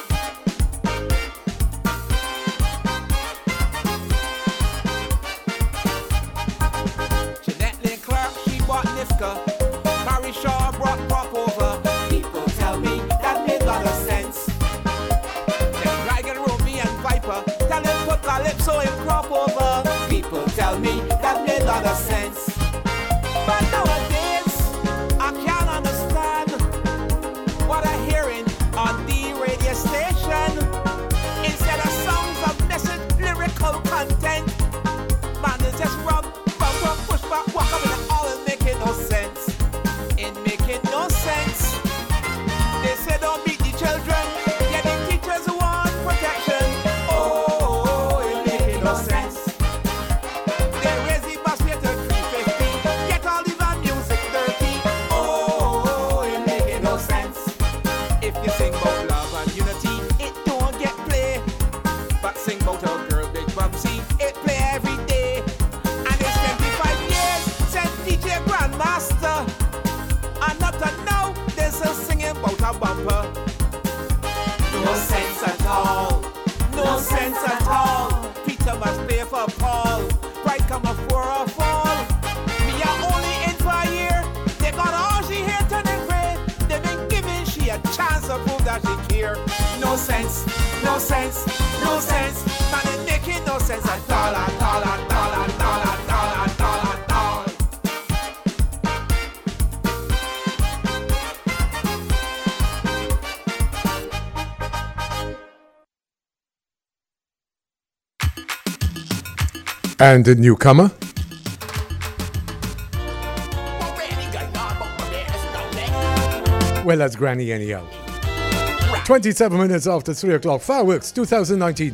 Jeanette Lynn Clark, she bought Niska. Mary Shaw brought Prop over. People tell me that made a lot of sense. Then Dragon, Romy and Viper tell him put Calypso in crop over. People tell me that made a lot of sense. But nowadays, I can't understand what I'm hearing on the radio station. Instead of songs of message, lyrical content, man, it's just rub, bumper, push back, walk up, and all is making no sense. It making no sense. They say don't beat the children, yet the teachers want protection. Oh, it making no sense. They raise the bus fare to three fifty, get all the van music dirty. Oh, it making no sense. If you sing about love and unity, it don't get play. But sing about a girl, Big Bubsy, it play every day. And it's twenty-five years since D J Grandmaster. And up to now, they're still singing about a bumper. No sense at all. No sense at all. Peter must pay for Paul. Pride coming for a fall. Me are only in for a year. They got all she here turning gray. They've been giving she a chance to prove that she care. No sense, no sense, no sense. Man, it making no sense at all, at all, at all, at all, at all, at all, at all. And the newcomer. Well, that's Granny anyhow. twenty-seven minutes after three o'clock. Fireworks twenty nineteen.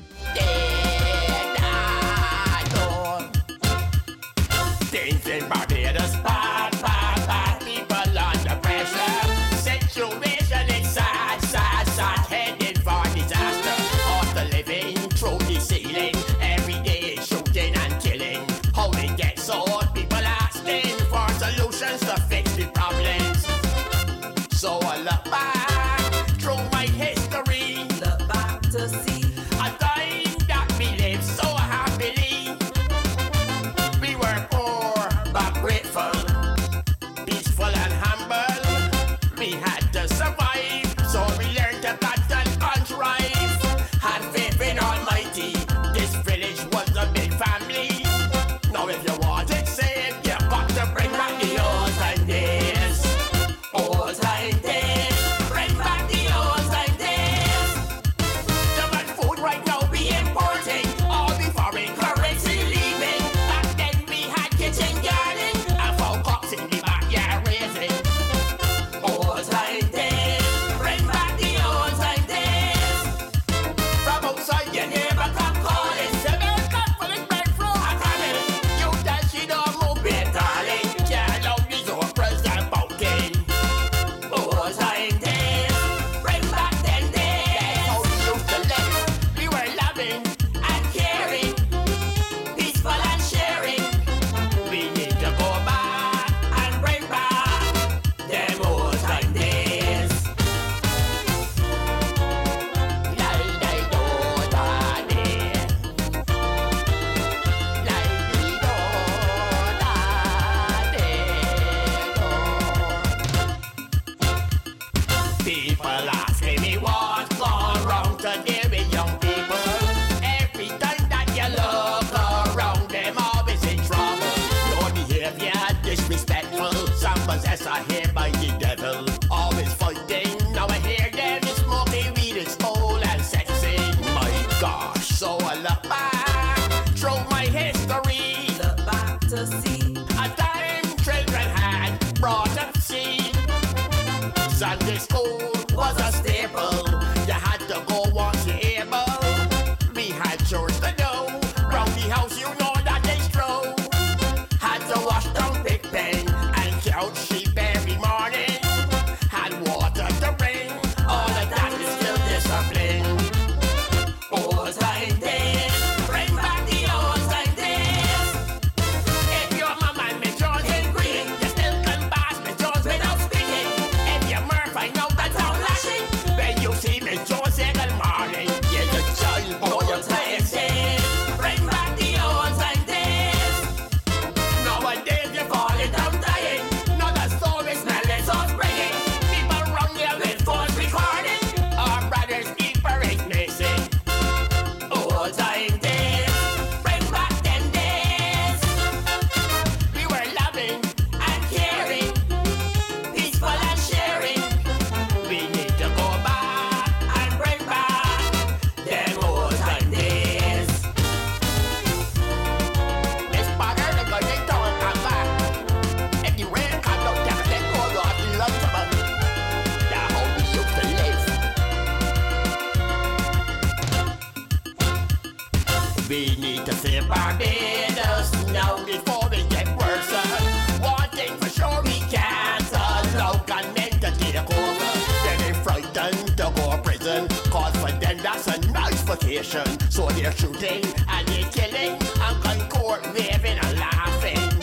So they're shooting and they're killing and Concord waving and laughing.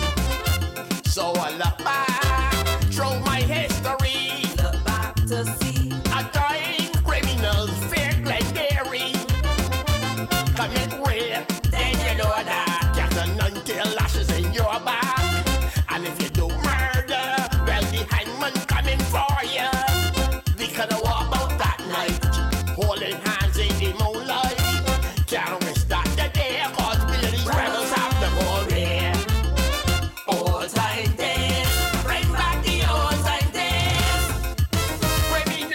So I look back through my history, look back to see a dying criminals fear Glengarry. Commit rape, then you know that get a until lashes in your back. And if you do murder, well the hangman coming for you. We could have walked out that night, holding hands in the moonlight. Can't we start the day, cause Billy's rebels have the glory. Old time days, bring back the old time days. Criminals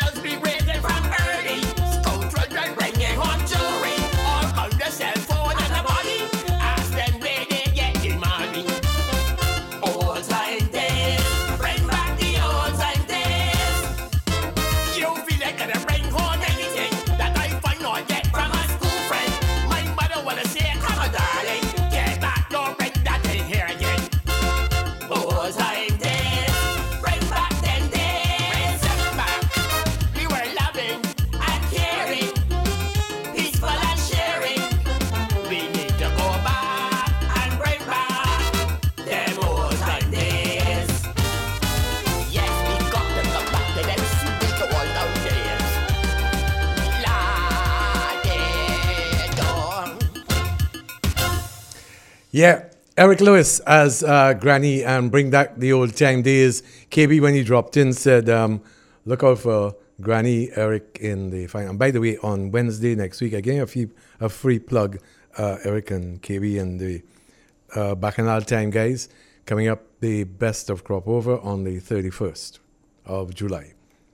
Yeah, Eric Lewis as uh, Granny and Bring Back the Old Time Days. K B, when he dropped in, said, um, look out for Granny Eric in the final. And by the way, on Wednesday next week, again, a, few, a free plug, uh, Eric and K B and the uh, Bacchanal Time guys, coming up the best of Crop Over on the thirty-first of July.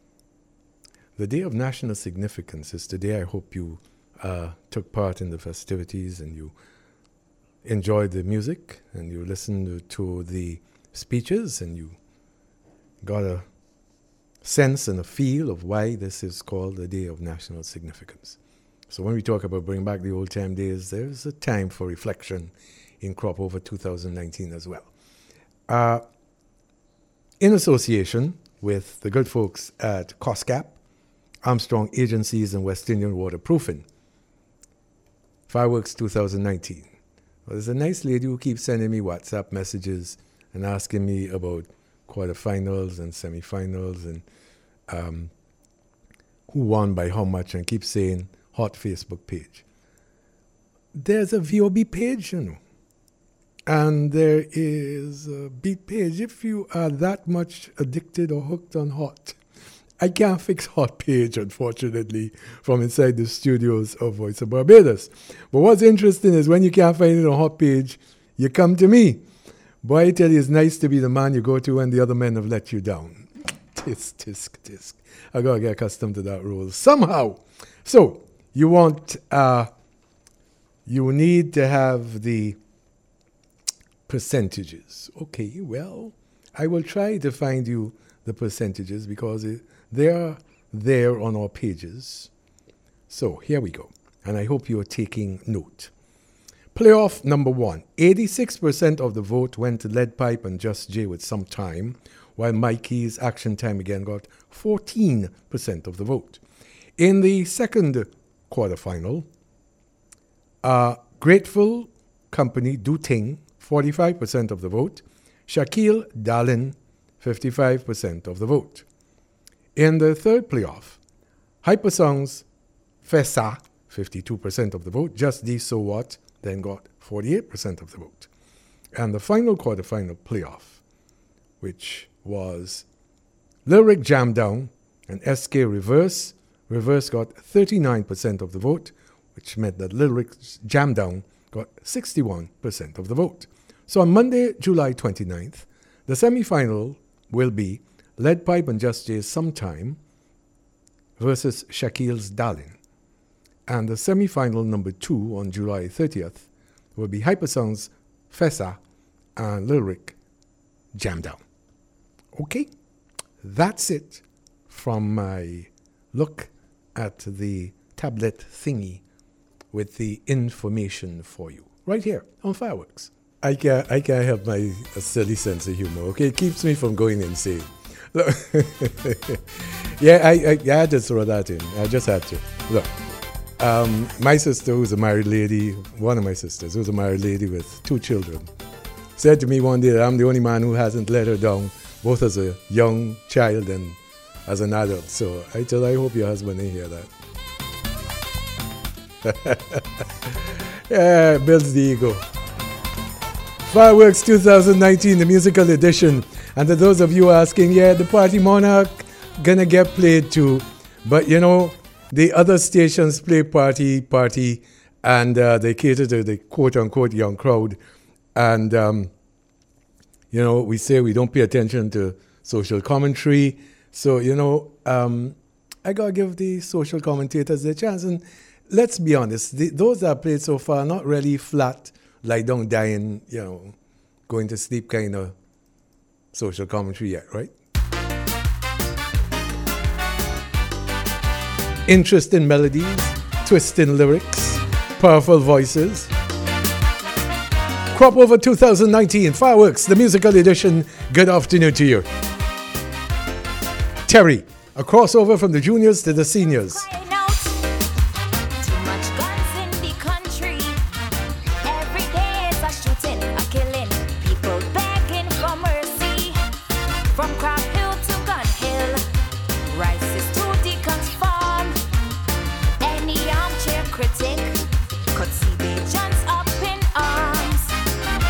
The day of national significance is today. I hope you uh, took part in the festivities and you enjoyed the music and you listened to the speeches and you got a sense and a feel of why this is called the Day of National Significance. So when we talk about bringing back the old time days, there's a time for reflection in Crop Over two thousand nineteen as well. Uh, in association with the good folks at COSCAP, Armstrong Agencies and West Indian Waterproofing, Fireworks two thousand nineteen. Well, there's a nice lady who keeps sending me WhatsApp messages and asking me about quarterfinals and semifinals and um, who won by how much, and keeps saying hot Facebook page. There's a V O B page, you know, and there is a beat page. If you are that much addicted or hooked on hot, I can't fix hot page, unfortunately, from inside the studios of Voice of Barbados. But what's interesting is when you can't find it on hot page, you come to me. Boy, I tell you, it's nice to be the man you go to when the other men have let you down. Tisk, tisk, tisk. I gotta get accustomed to that rule somehow. So, you want, uh, you need to have the percentages. Okay, well, I will try to find you the percentages because it, they're there on our pages. So here we go. And I hope you're taking note. Playoff number one. eighty-six percent of the vote went to Lead Pipe and Just J with Some Time, while Mikey's Action Time Again got fourteen percent of the vote. In the second quarterfinal, uh, Grateful Company Do Ting, forty-five percent of the vote. Shaquille Darlin, fifty-five percent of the vote. In the third playoff, Hypersongs Fessa, fifty-two percent of the vote. Just D So What then got forty-eight percent of the vote. And the final quarterfinal playoff, which was Lyric Jam Down and S K Reverse. Reverse got thirty-nine percent of the vote, which meant that Lyric Jam Down got sixty-one percent of the vote. So on Monday, July twenty-ninth, the semifinal will be Lead Pipe and Just Jay's Sometime versus Shaquille's Darling. And the semi-final number two on July thirtieth will be Hypersongs Fessa and Lyric Jam Down. Okay, that's it from my look at the tablet thingy with the information for you right here on Fireworks. I can't, I can't help my a silly sense of humor, okay? It keeps me from going insane. Look, yeah, I, I, I had to throw that in. I just had to. Look, um, my sister, who's a married lady, one of my sisters, who's a married lady with two children, said to me one day that I'm the only man who hasn't let her down, both as a young child and as an adult. So I tell her, I hope your husband didn't hear that. Yeah, builds the ego. Fireworks two thousand nineteen, the musical edition. And to those of you asking, yeah, the Party Monarch gonna get played too. But you know, the other stations play Party, Party, and uh, they cater to the quote-unquote young crowd. And, um, you know, we say we don't pay attention to social commentary. So, you know, um, I gotta give the social commentators their chance. And let's be honest, the, those that played so far are not really flat, lie down, dying, you know, going to sleep kind of social commentary yet, right? Interesting melodies, twisting lyrics, powerful voices. Crop Over two thousand nineteen, Fireworks, the musical edition. Good afternoon to you. Terry, a crossover from the juniors to the seniors. Critic could see the chance up in arms.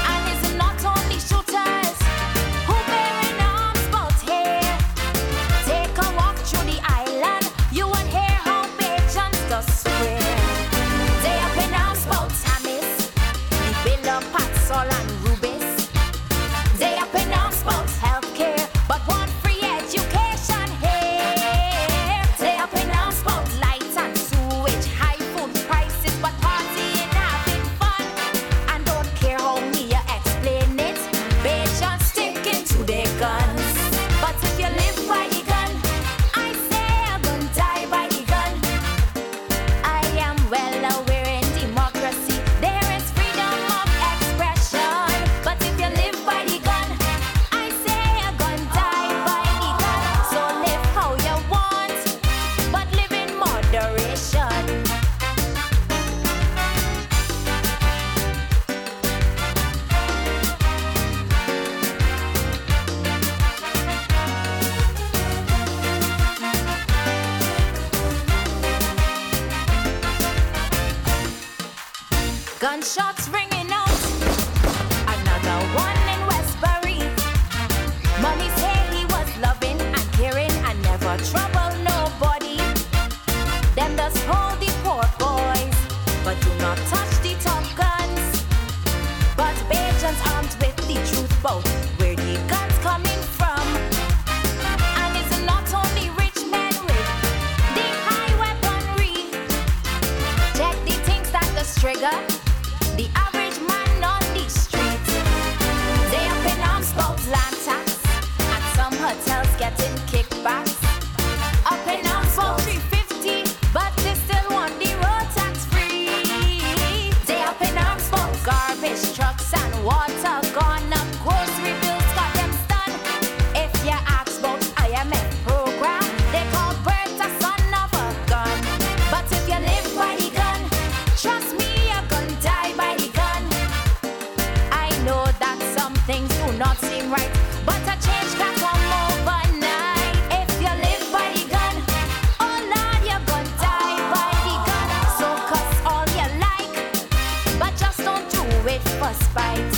Gunshots ringing out. Another one in Westbury. Mommy said he was loving and caring and never trouble nobody. Them does hold the poor boys, but do not touch the tough guns. But Bajans armed with the truth about where the guns coming from. And it's not only rich men with the high weaponry. Check the things that the trigger. The average man on the street. They up in arms about land tax. And some hotels getting kickbacks. Up in arms about three fifty, but they still want the road tax free. They up in arms about garbage trucks and water gone up. Grocery bills got them stunned. If you ask about I M F program, they call Bert a son of a gun. But if you live by the gun, trust me, you're gonna die by the gun. I know that some things do not seem right, but a change can come overnight. If you live by the gun, oh Lord, you're gonna die by the gun. So cuss all you like, but just don't do it for spite.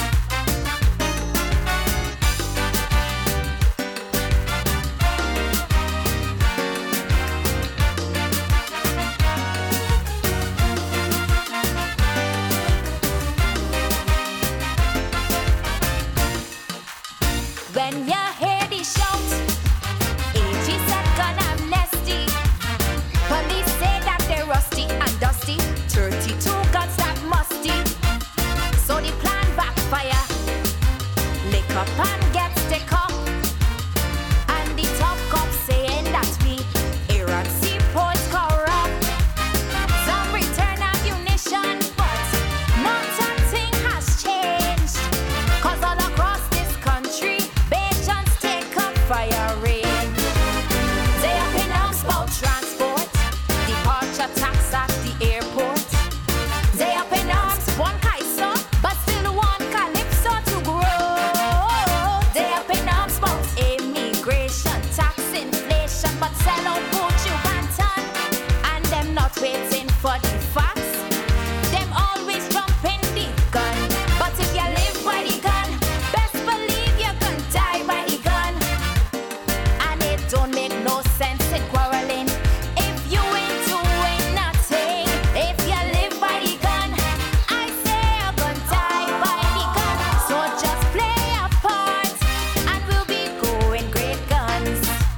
When you hear the shout, A G said gun amnesty. Police say that they're rusty and dusty. thirty-two guns that musty. So the plan backfire. Lick up and get stick up. And the top cops saying that we air and sea ports corrupt. Some return ammunition, but not a thing has changed. Cause all across this country, Bajans take up firing. They up in arms about transport, departure tax at the airport. They up in arms, one Kaiser, but still one Calypso to grow. They up in arms about immigration, tax, inflation, but sell out Gucci Banton. And them not waiting for the facts. Them always jumping the gun. But if you live by the gun, best believe you're gonna die by the gun. And it don't make no sense in quarreling if you ain't doing nothing. If you live by the gun, I say you're gonna die by the gun. So just play your part and we'll be going great guns.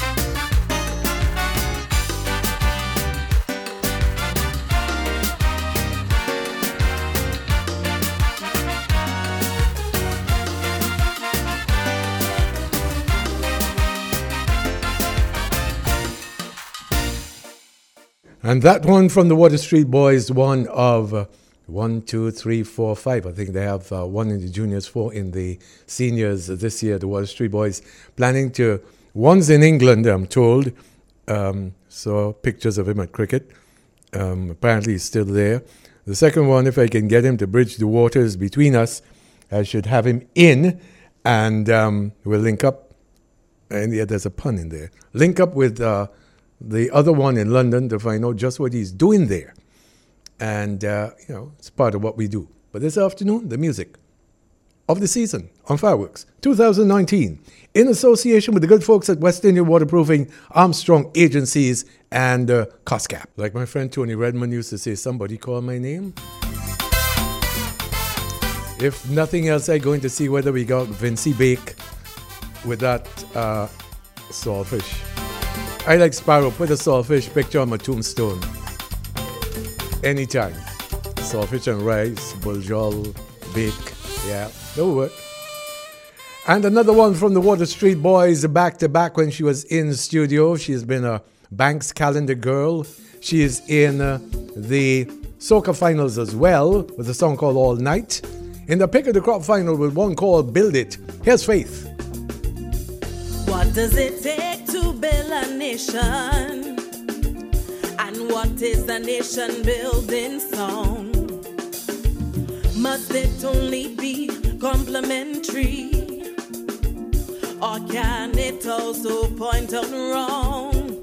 And that one from the Water Street Boys, one of uh, one, two, three, four, five. I think they have uh, one in the juniors, four in the seniors this year. The Water Street Boys planning to. One's in England, I'm told. Um, saw pictures of him at cricket. Um, apparently, he's still there. The second one, if I can get him to bridge the waters between us, I should have him in, and um, we'll link up. And yeah, there's a pun in there. Link up with. Uh, the other one in London to find out just what he's doing there. And, uh, you know, it's part of what we do. But this afternoon, the music of the season on Fireworks twenty nineteen in association with the good folks at West Indian Waterproofing, Armstrong Agencies, and uh, COSCAP. Like my friend Tony Redmond used to say, somebody call my name. If nothing else, I'm going to see whether we got Vincy Bake with that uh, saltfish. I like Sparrow. Put a saltfish picture on my tombstone. Anytime. Saltfish and rice, buljol, bake. Yeah, that'll work. And another one from the Water Street Boys, back to back when she was in the studio. She's been a Banks calendar girl. She is in uh, the soca finals as well with a song called All Night. In the Pick of the Crop final with one called Build It. Here's Faith. What does it take to build a nation? And what is a nation building song? Must it only be complementary? Or can it also point out wrong?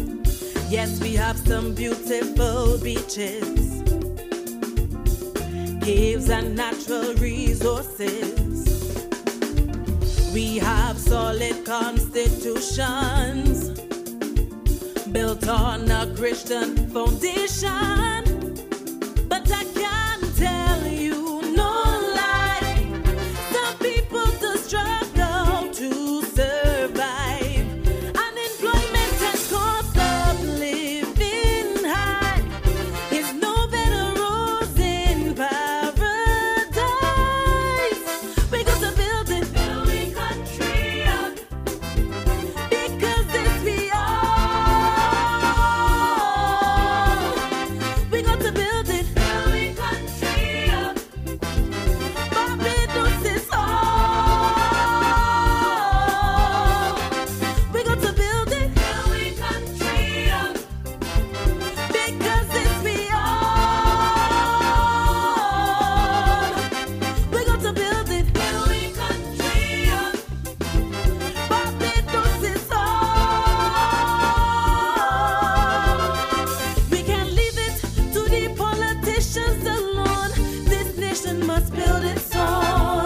Yes, we have some beautiful beaches. caves and natural resources. We have solid constitutions built on a Christian foundation. But I can tell you no lie, some people do struggle to survive. Unemployment and cost of living high is no better rose in paradise. We got to build it, building country up, because it's beyond. We got to build it, building country up. Barbados is all. We got to build it, building country up, because it's beyond. We got to build it, building country up. Barbados is all. We can't leave it to the politicians alone. This nation must build its own.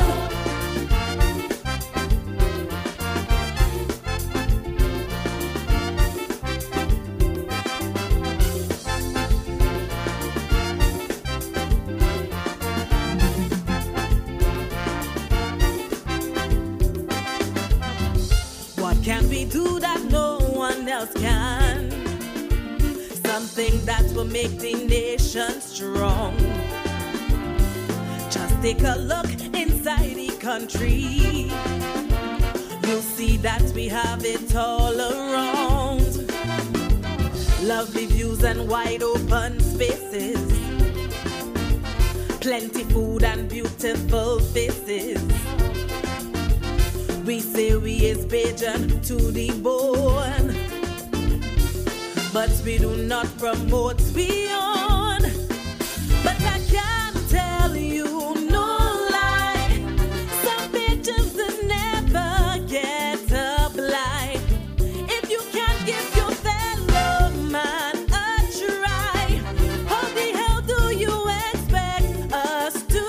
What can we do that no one else can? Something that will make the nation strong. Just take a look inside the country. You'll see that we have it all around. Lovely views and wide open spaces. Plenty food and beautiful faces. We say we is Bajan to the bone, but we do not promote beyond. But I can tell you no lie, some Bajans will never get a blight. If you can't give your fellow man a try, how the hell do you expect us to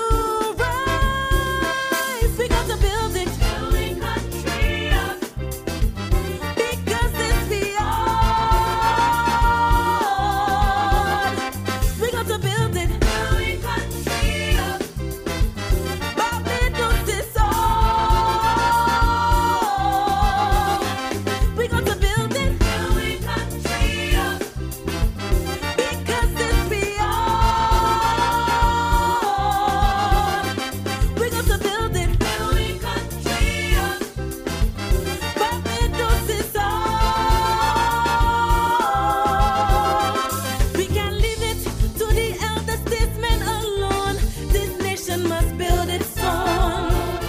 rise? We got to build it, building country up, because it's beyond. We got to build it, building country up. Barbados is all. We got to build it, building country up, because it's beyond. We got to build it, building country up. Barbados is all. We can't leave it to the elder statesmen alone. This nation must build its own.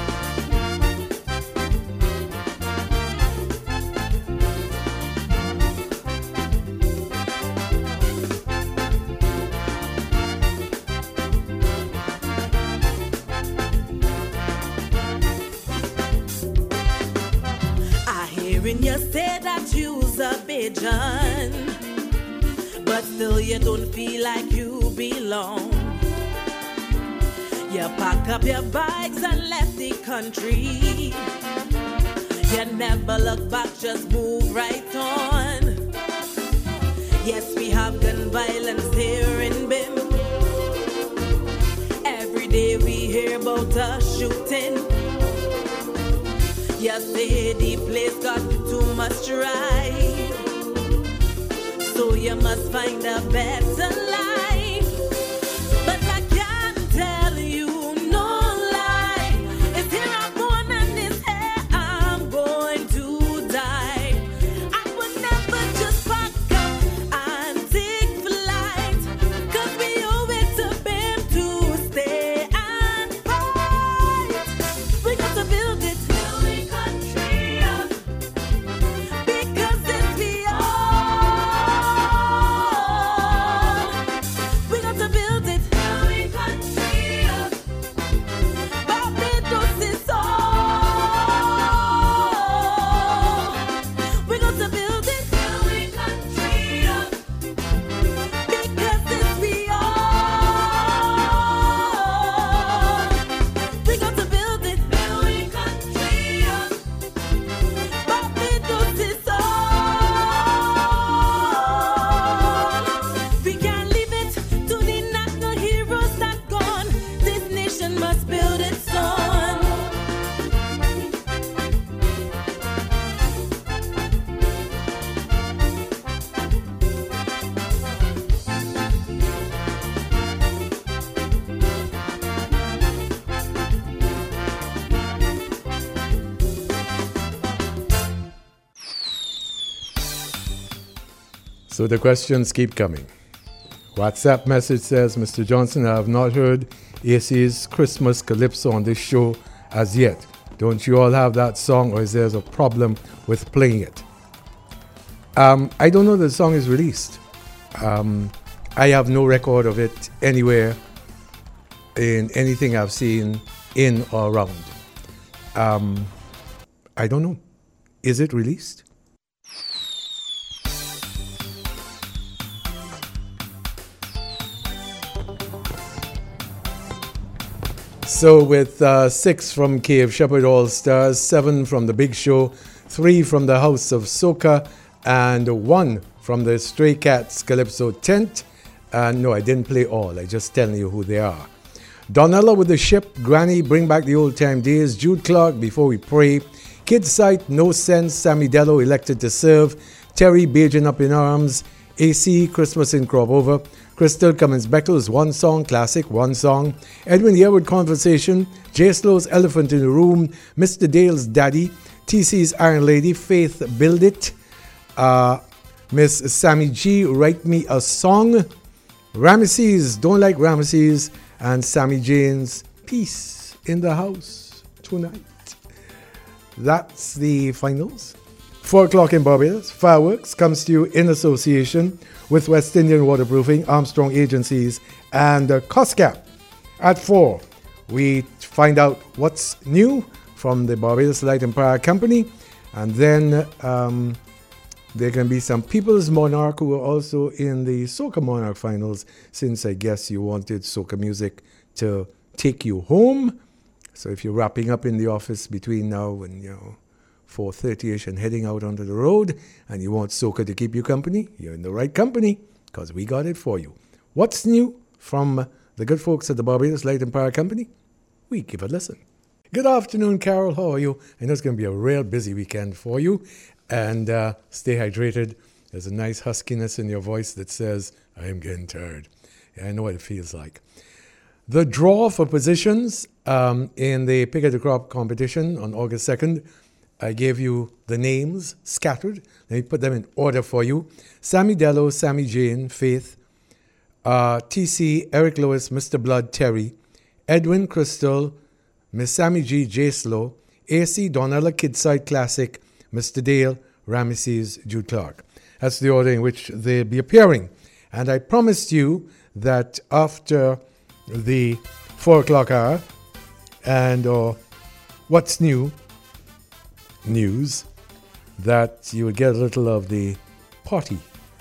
I hearing you say that you's a Bajan, but still you don't feel like you belong. You pack up your bags and left the country. You never look back, just move right on. Yes, we have gun violence here in B I M. Every day we hear about a shooting. You say the place got too much strife, so you must find a better life. But I can't tell you no lie, it's here I'm born and it's here I'm going to die. I would never just pack up and take flight, 'cause we owe it to B I M to stay and fight. We got to build it, building country up, because it's beyond. So the questions keep coming. WhatsApp message says, Mister Johnson, I have not heard A C's Christmas Calypso on this show as yet. Don't you all have that song, or is there a problem with playing it? Um, I don't know that the song is released. Um, I have no record of it anywhere in anything I've seen in or around. Um, I don't know. Is it released? So with uh, six from Cave Shepherd All Stars, seven from The Big Show, three from the House of Soca, and one from the Stray Cats Calypso Tent. And no, I didn't play all. I just telling you who they are. Donella with the Ship, Granny, Bring Back the Old Time Days, Jude Clark, Before We Pray, Kid Sight, No Sense, Sammy Dello, Elected to Serve, Terry, Bajan Up in Arms, A C, Christmas in Crop Over, Crystal Cummins Beckles, One Song, Classic, One Song, Edwin Yearwood Conversation, J. Slow's Elephant in the Room, Mister Dale's Daddy, T C's Iron Lady, Faith Build It, uh, Miss Sammy G, Write Me a Song, Ramesses, Don't Like Ramesses, and Sammy Jane's Peace in the House Tonight. That's the finals. Four o'clock in Barbados. Fireworks comes to you in association with West Indian Waterproofing, Armstrong Agencies, and uh, COSCAP. At four, we find out what's new from the Barbados Light and Power Company, and then um, there can be some People's Monarch who are also in the Soca Monarch finals, since I guess you wanted soca music to take you home. So if you're wrapping up in the office between now and, you know, four thirty-ish and heading out onto the road, and you want soca to keep you company, you're in the right company, because we got it for you. What's new from the good folks at the Barbados Light and Power Company? We give a listen. Good afternoon, Carol. How are you? I know it's going to be a real busy weekend for you. And uh, stay hydrated. There's a nice huskiness in your voice that says, I am getting tired. Yeah, I know what it feels like. The draw for positions um, in the Pick of the Crop competition on August second, I gave you the names scattered. Let me put them in order for you. Sammy Dello, Sammy Jane, Faith, uh, T C, Eric Lewis, Mister Blood, Terry, Edwin, Crystal, Miss Sammy G, J. Slow, A C, Donella, Kidside Classic, Mister Dale, Ramesses, Jude Clark. That's the order in which they'll be appearing. And I promised you that after the four o'clock hour and or what's new news, that you would get a little of the party.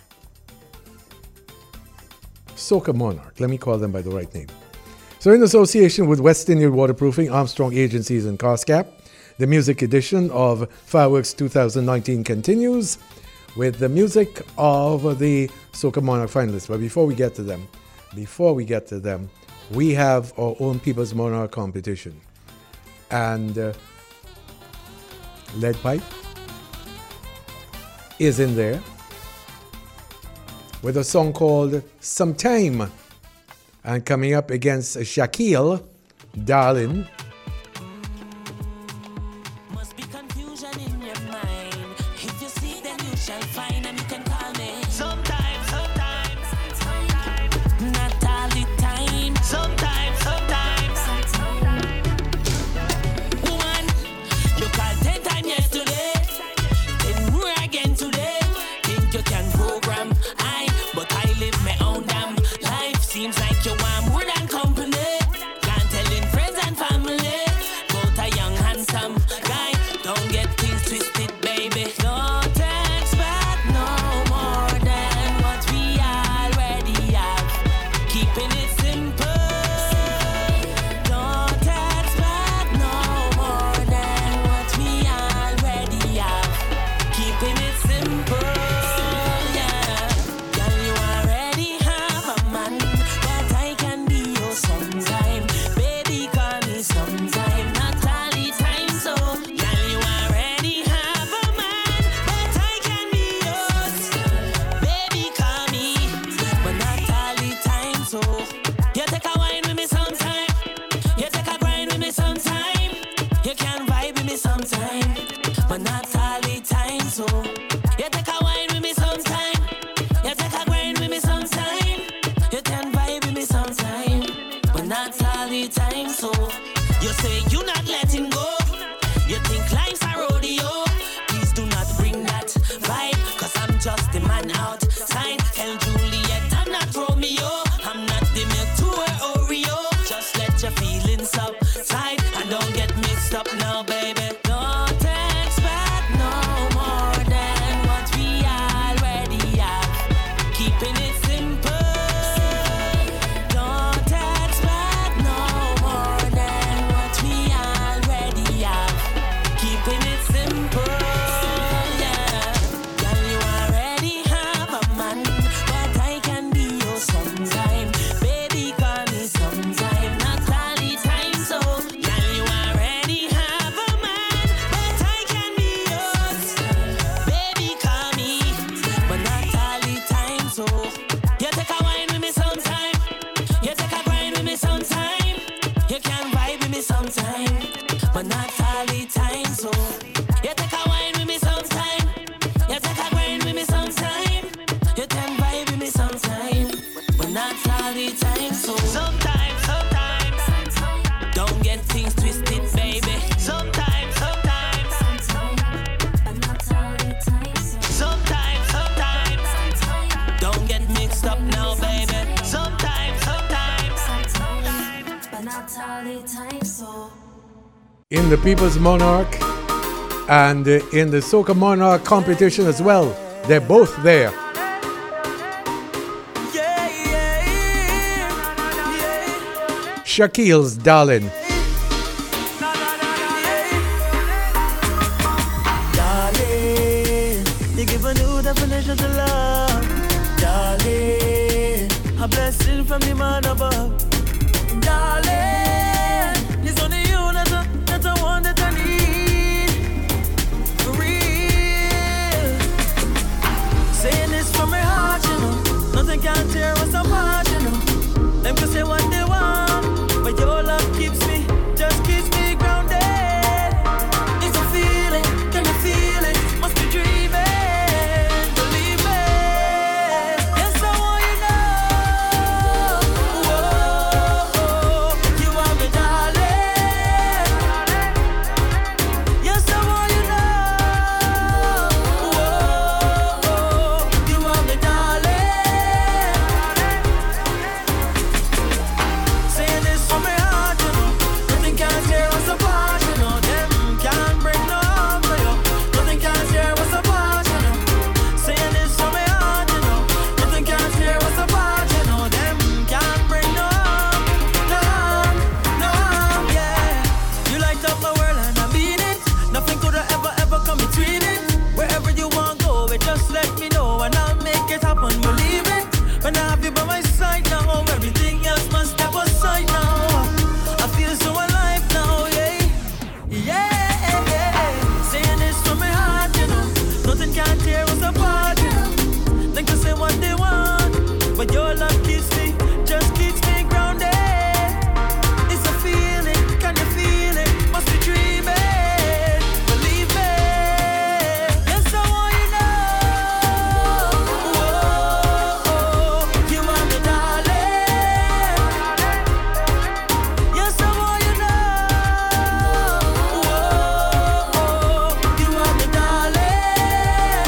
Soca Monarch, let me call them by the right name. So in association with West Indian Waterproofing, Armstrong Agencies, and COSCAP, the music edition of Fireworks twenty nineteen continues with the music of the Soca Monarch finalists. But before we get to them, before we get to them, we have our own People's Monarch competition. And uh, Lead Pipe is in there with a song called Sometime. And coming up against Shaquille, Darling. Must be confusion in your mind. If you see, then you shall find, and you can call me. Sometimes, sometimes, sometimes. Not all the time. Sometimes, sometimes, sometimes. Woman, you called ten times yesterday, then more again today. Think you can program I, but I live my own damn life. Seems like you want more than company. Can't tell in friends and family. in the People's Monarch and uh, in the Soca Monarch competition as well. They're both there. Shaquille's Darling. Darling, you give a new definition to love. Darling, a blessing from the man above. Darling, it's only you that I, that I want, that I need. For real. Saying this from my heart, you know. Nothing can tear us apart, you know. Them can say what they want, but your love keeps me, just keeps me grounded. It's a feeling, can you feel it? Must be dreaming, believe me. Yes, I want you now. Whoa, you are my darling. Yes, I want you now. Whoa, you are my darling. Saying this from my heart, you know. Nothing can tear us apart, you know. Them can't break no harm for you. Nothing can tear us apart, you know. Saying this from my heart, you know. Nothing can tear us apart, you know. Them can't break no harm, no harm, no harm, yeah. You light up my world and I mean it. Nothing could have ever, ever come between it. Wherever you want go, it just let me know and I'll make it happen, believe it. When I have you by my side now, everything else must step aside now. I feel so alive now, yeah. Yeah, saying this from my heart, you know. Nothing can tear us apart, you know. They can say what they want, but your love keeps me, just keeps me grounded. It's a feeling, can you feel it? Must be dreaming, believe me. Yes, I want you now. Whoa, you are my darling. Yes, I want you now. Whoa, you are my darling.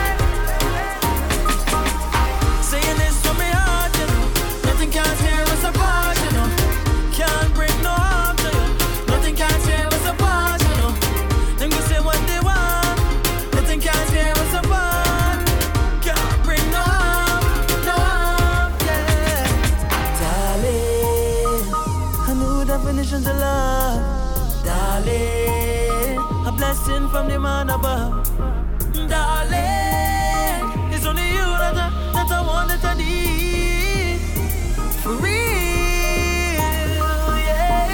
Saying this from my heart, you know. Nothing can tear us apart, you know. Can't bring no harm to you. Nothing can tear us apart, you know. Them can say what they want. Nothing can tear us apart. Can't bring no harm, no harm, yeah. Darling, a new definition to love. Darling, a blessing from the man above. Darling, it's only you that I, that I want, that I need. For real, yeah.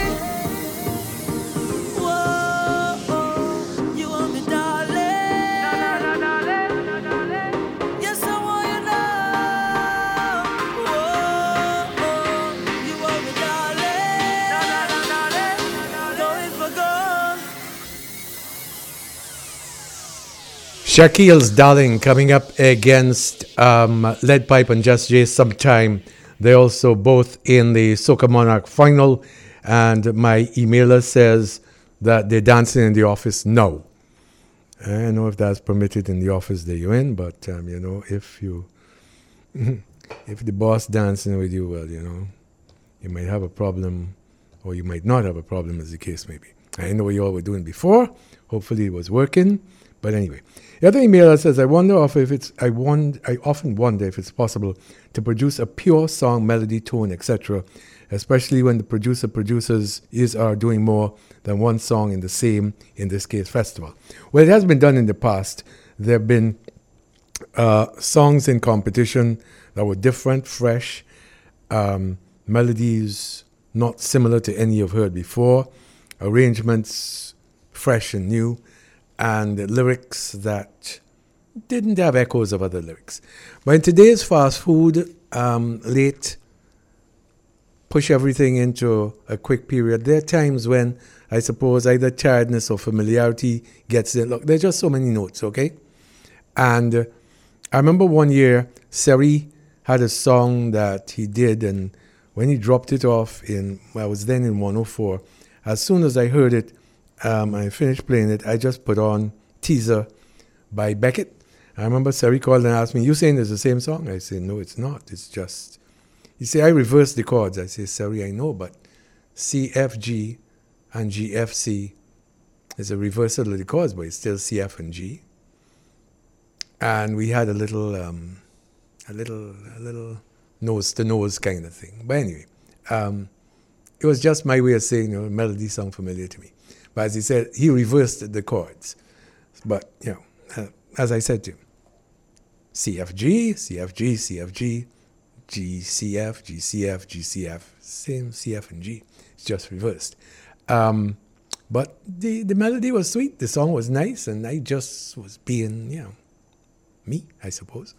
Whoa, you want me, darling. Yes, I want you now. Whoa, you want me, darling. Going for gold. Shaquille's Darling coming up against um, Lead Pipe and Just Jay sometime. They're also both in the Soca Monarch final. And my emailer says that they're dancing in the office. No. I don't know if that's permitted in the office that you're in, but, um, you know, if you, if the boss dancing with you, well, you know, you might have a problem or you might not have a problem, as the case may be. I know what you all were doing before. Hopefully it was working. But anyway, the other emailer says, I wonder if it's, I wonder, I often wonder if it's possible to produce a pure song, melody, tone, et cetera, especially when the producer producers is are doing more than one song in the same, in this case, festival. Well, it has been done in the past. There have been uh, songs in competition that were different, fresh, um, melodies not similar to any you've heard before, arrangements fresh and new, and lyrics that didn't have echoes of other lyrics. But in today's fast food, um, late, push everything into a quick period, there are times when I suppose either tiredness or familiarity gets in. Look, there's just so many notes, okay? And uh, I remember one year, Seri had a song that he did, and when he dropped it off in, well, I was then in one oh four, as soon as I heard it, Um, I finished playing it, I just put on Teaser by Beckett. I remember Sari called and asked me, you saying it's the same song? I said, no, it's not. It's just, you say, I reversed the chords. I say, Sari, I know, but C F G and G F C is a reversal of the chords, but it's still C, F, and G. And we had a little, um, a little, a little nose to nose kind of thing. But anyway, um, it was just my way of saying, you know, melody sound familiar to me. But as he said, he reversed the chords. But, you know, uh, as I said to him, C F G, C F G, C F G, G C F, G C F, G C F, same C, F, and G. It's just reversed. Um, but the, the melody was sweet, the song was nice, and I just was being, you know, me, I suppose.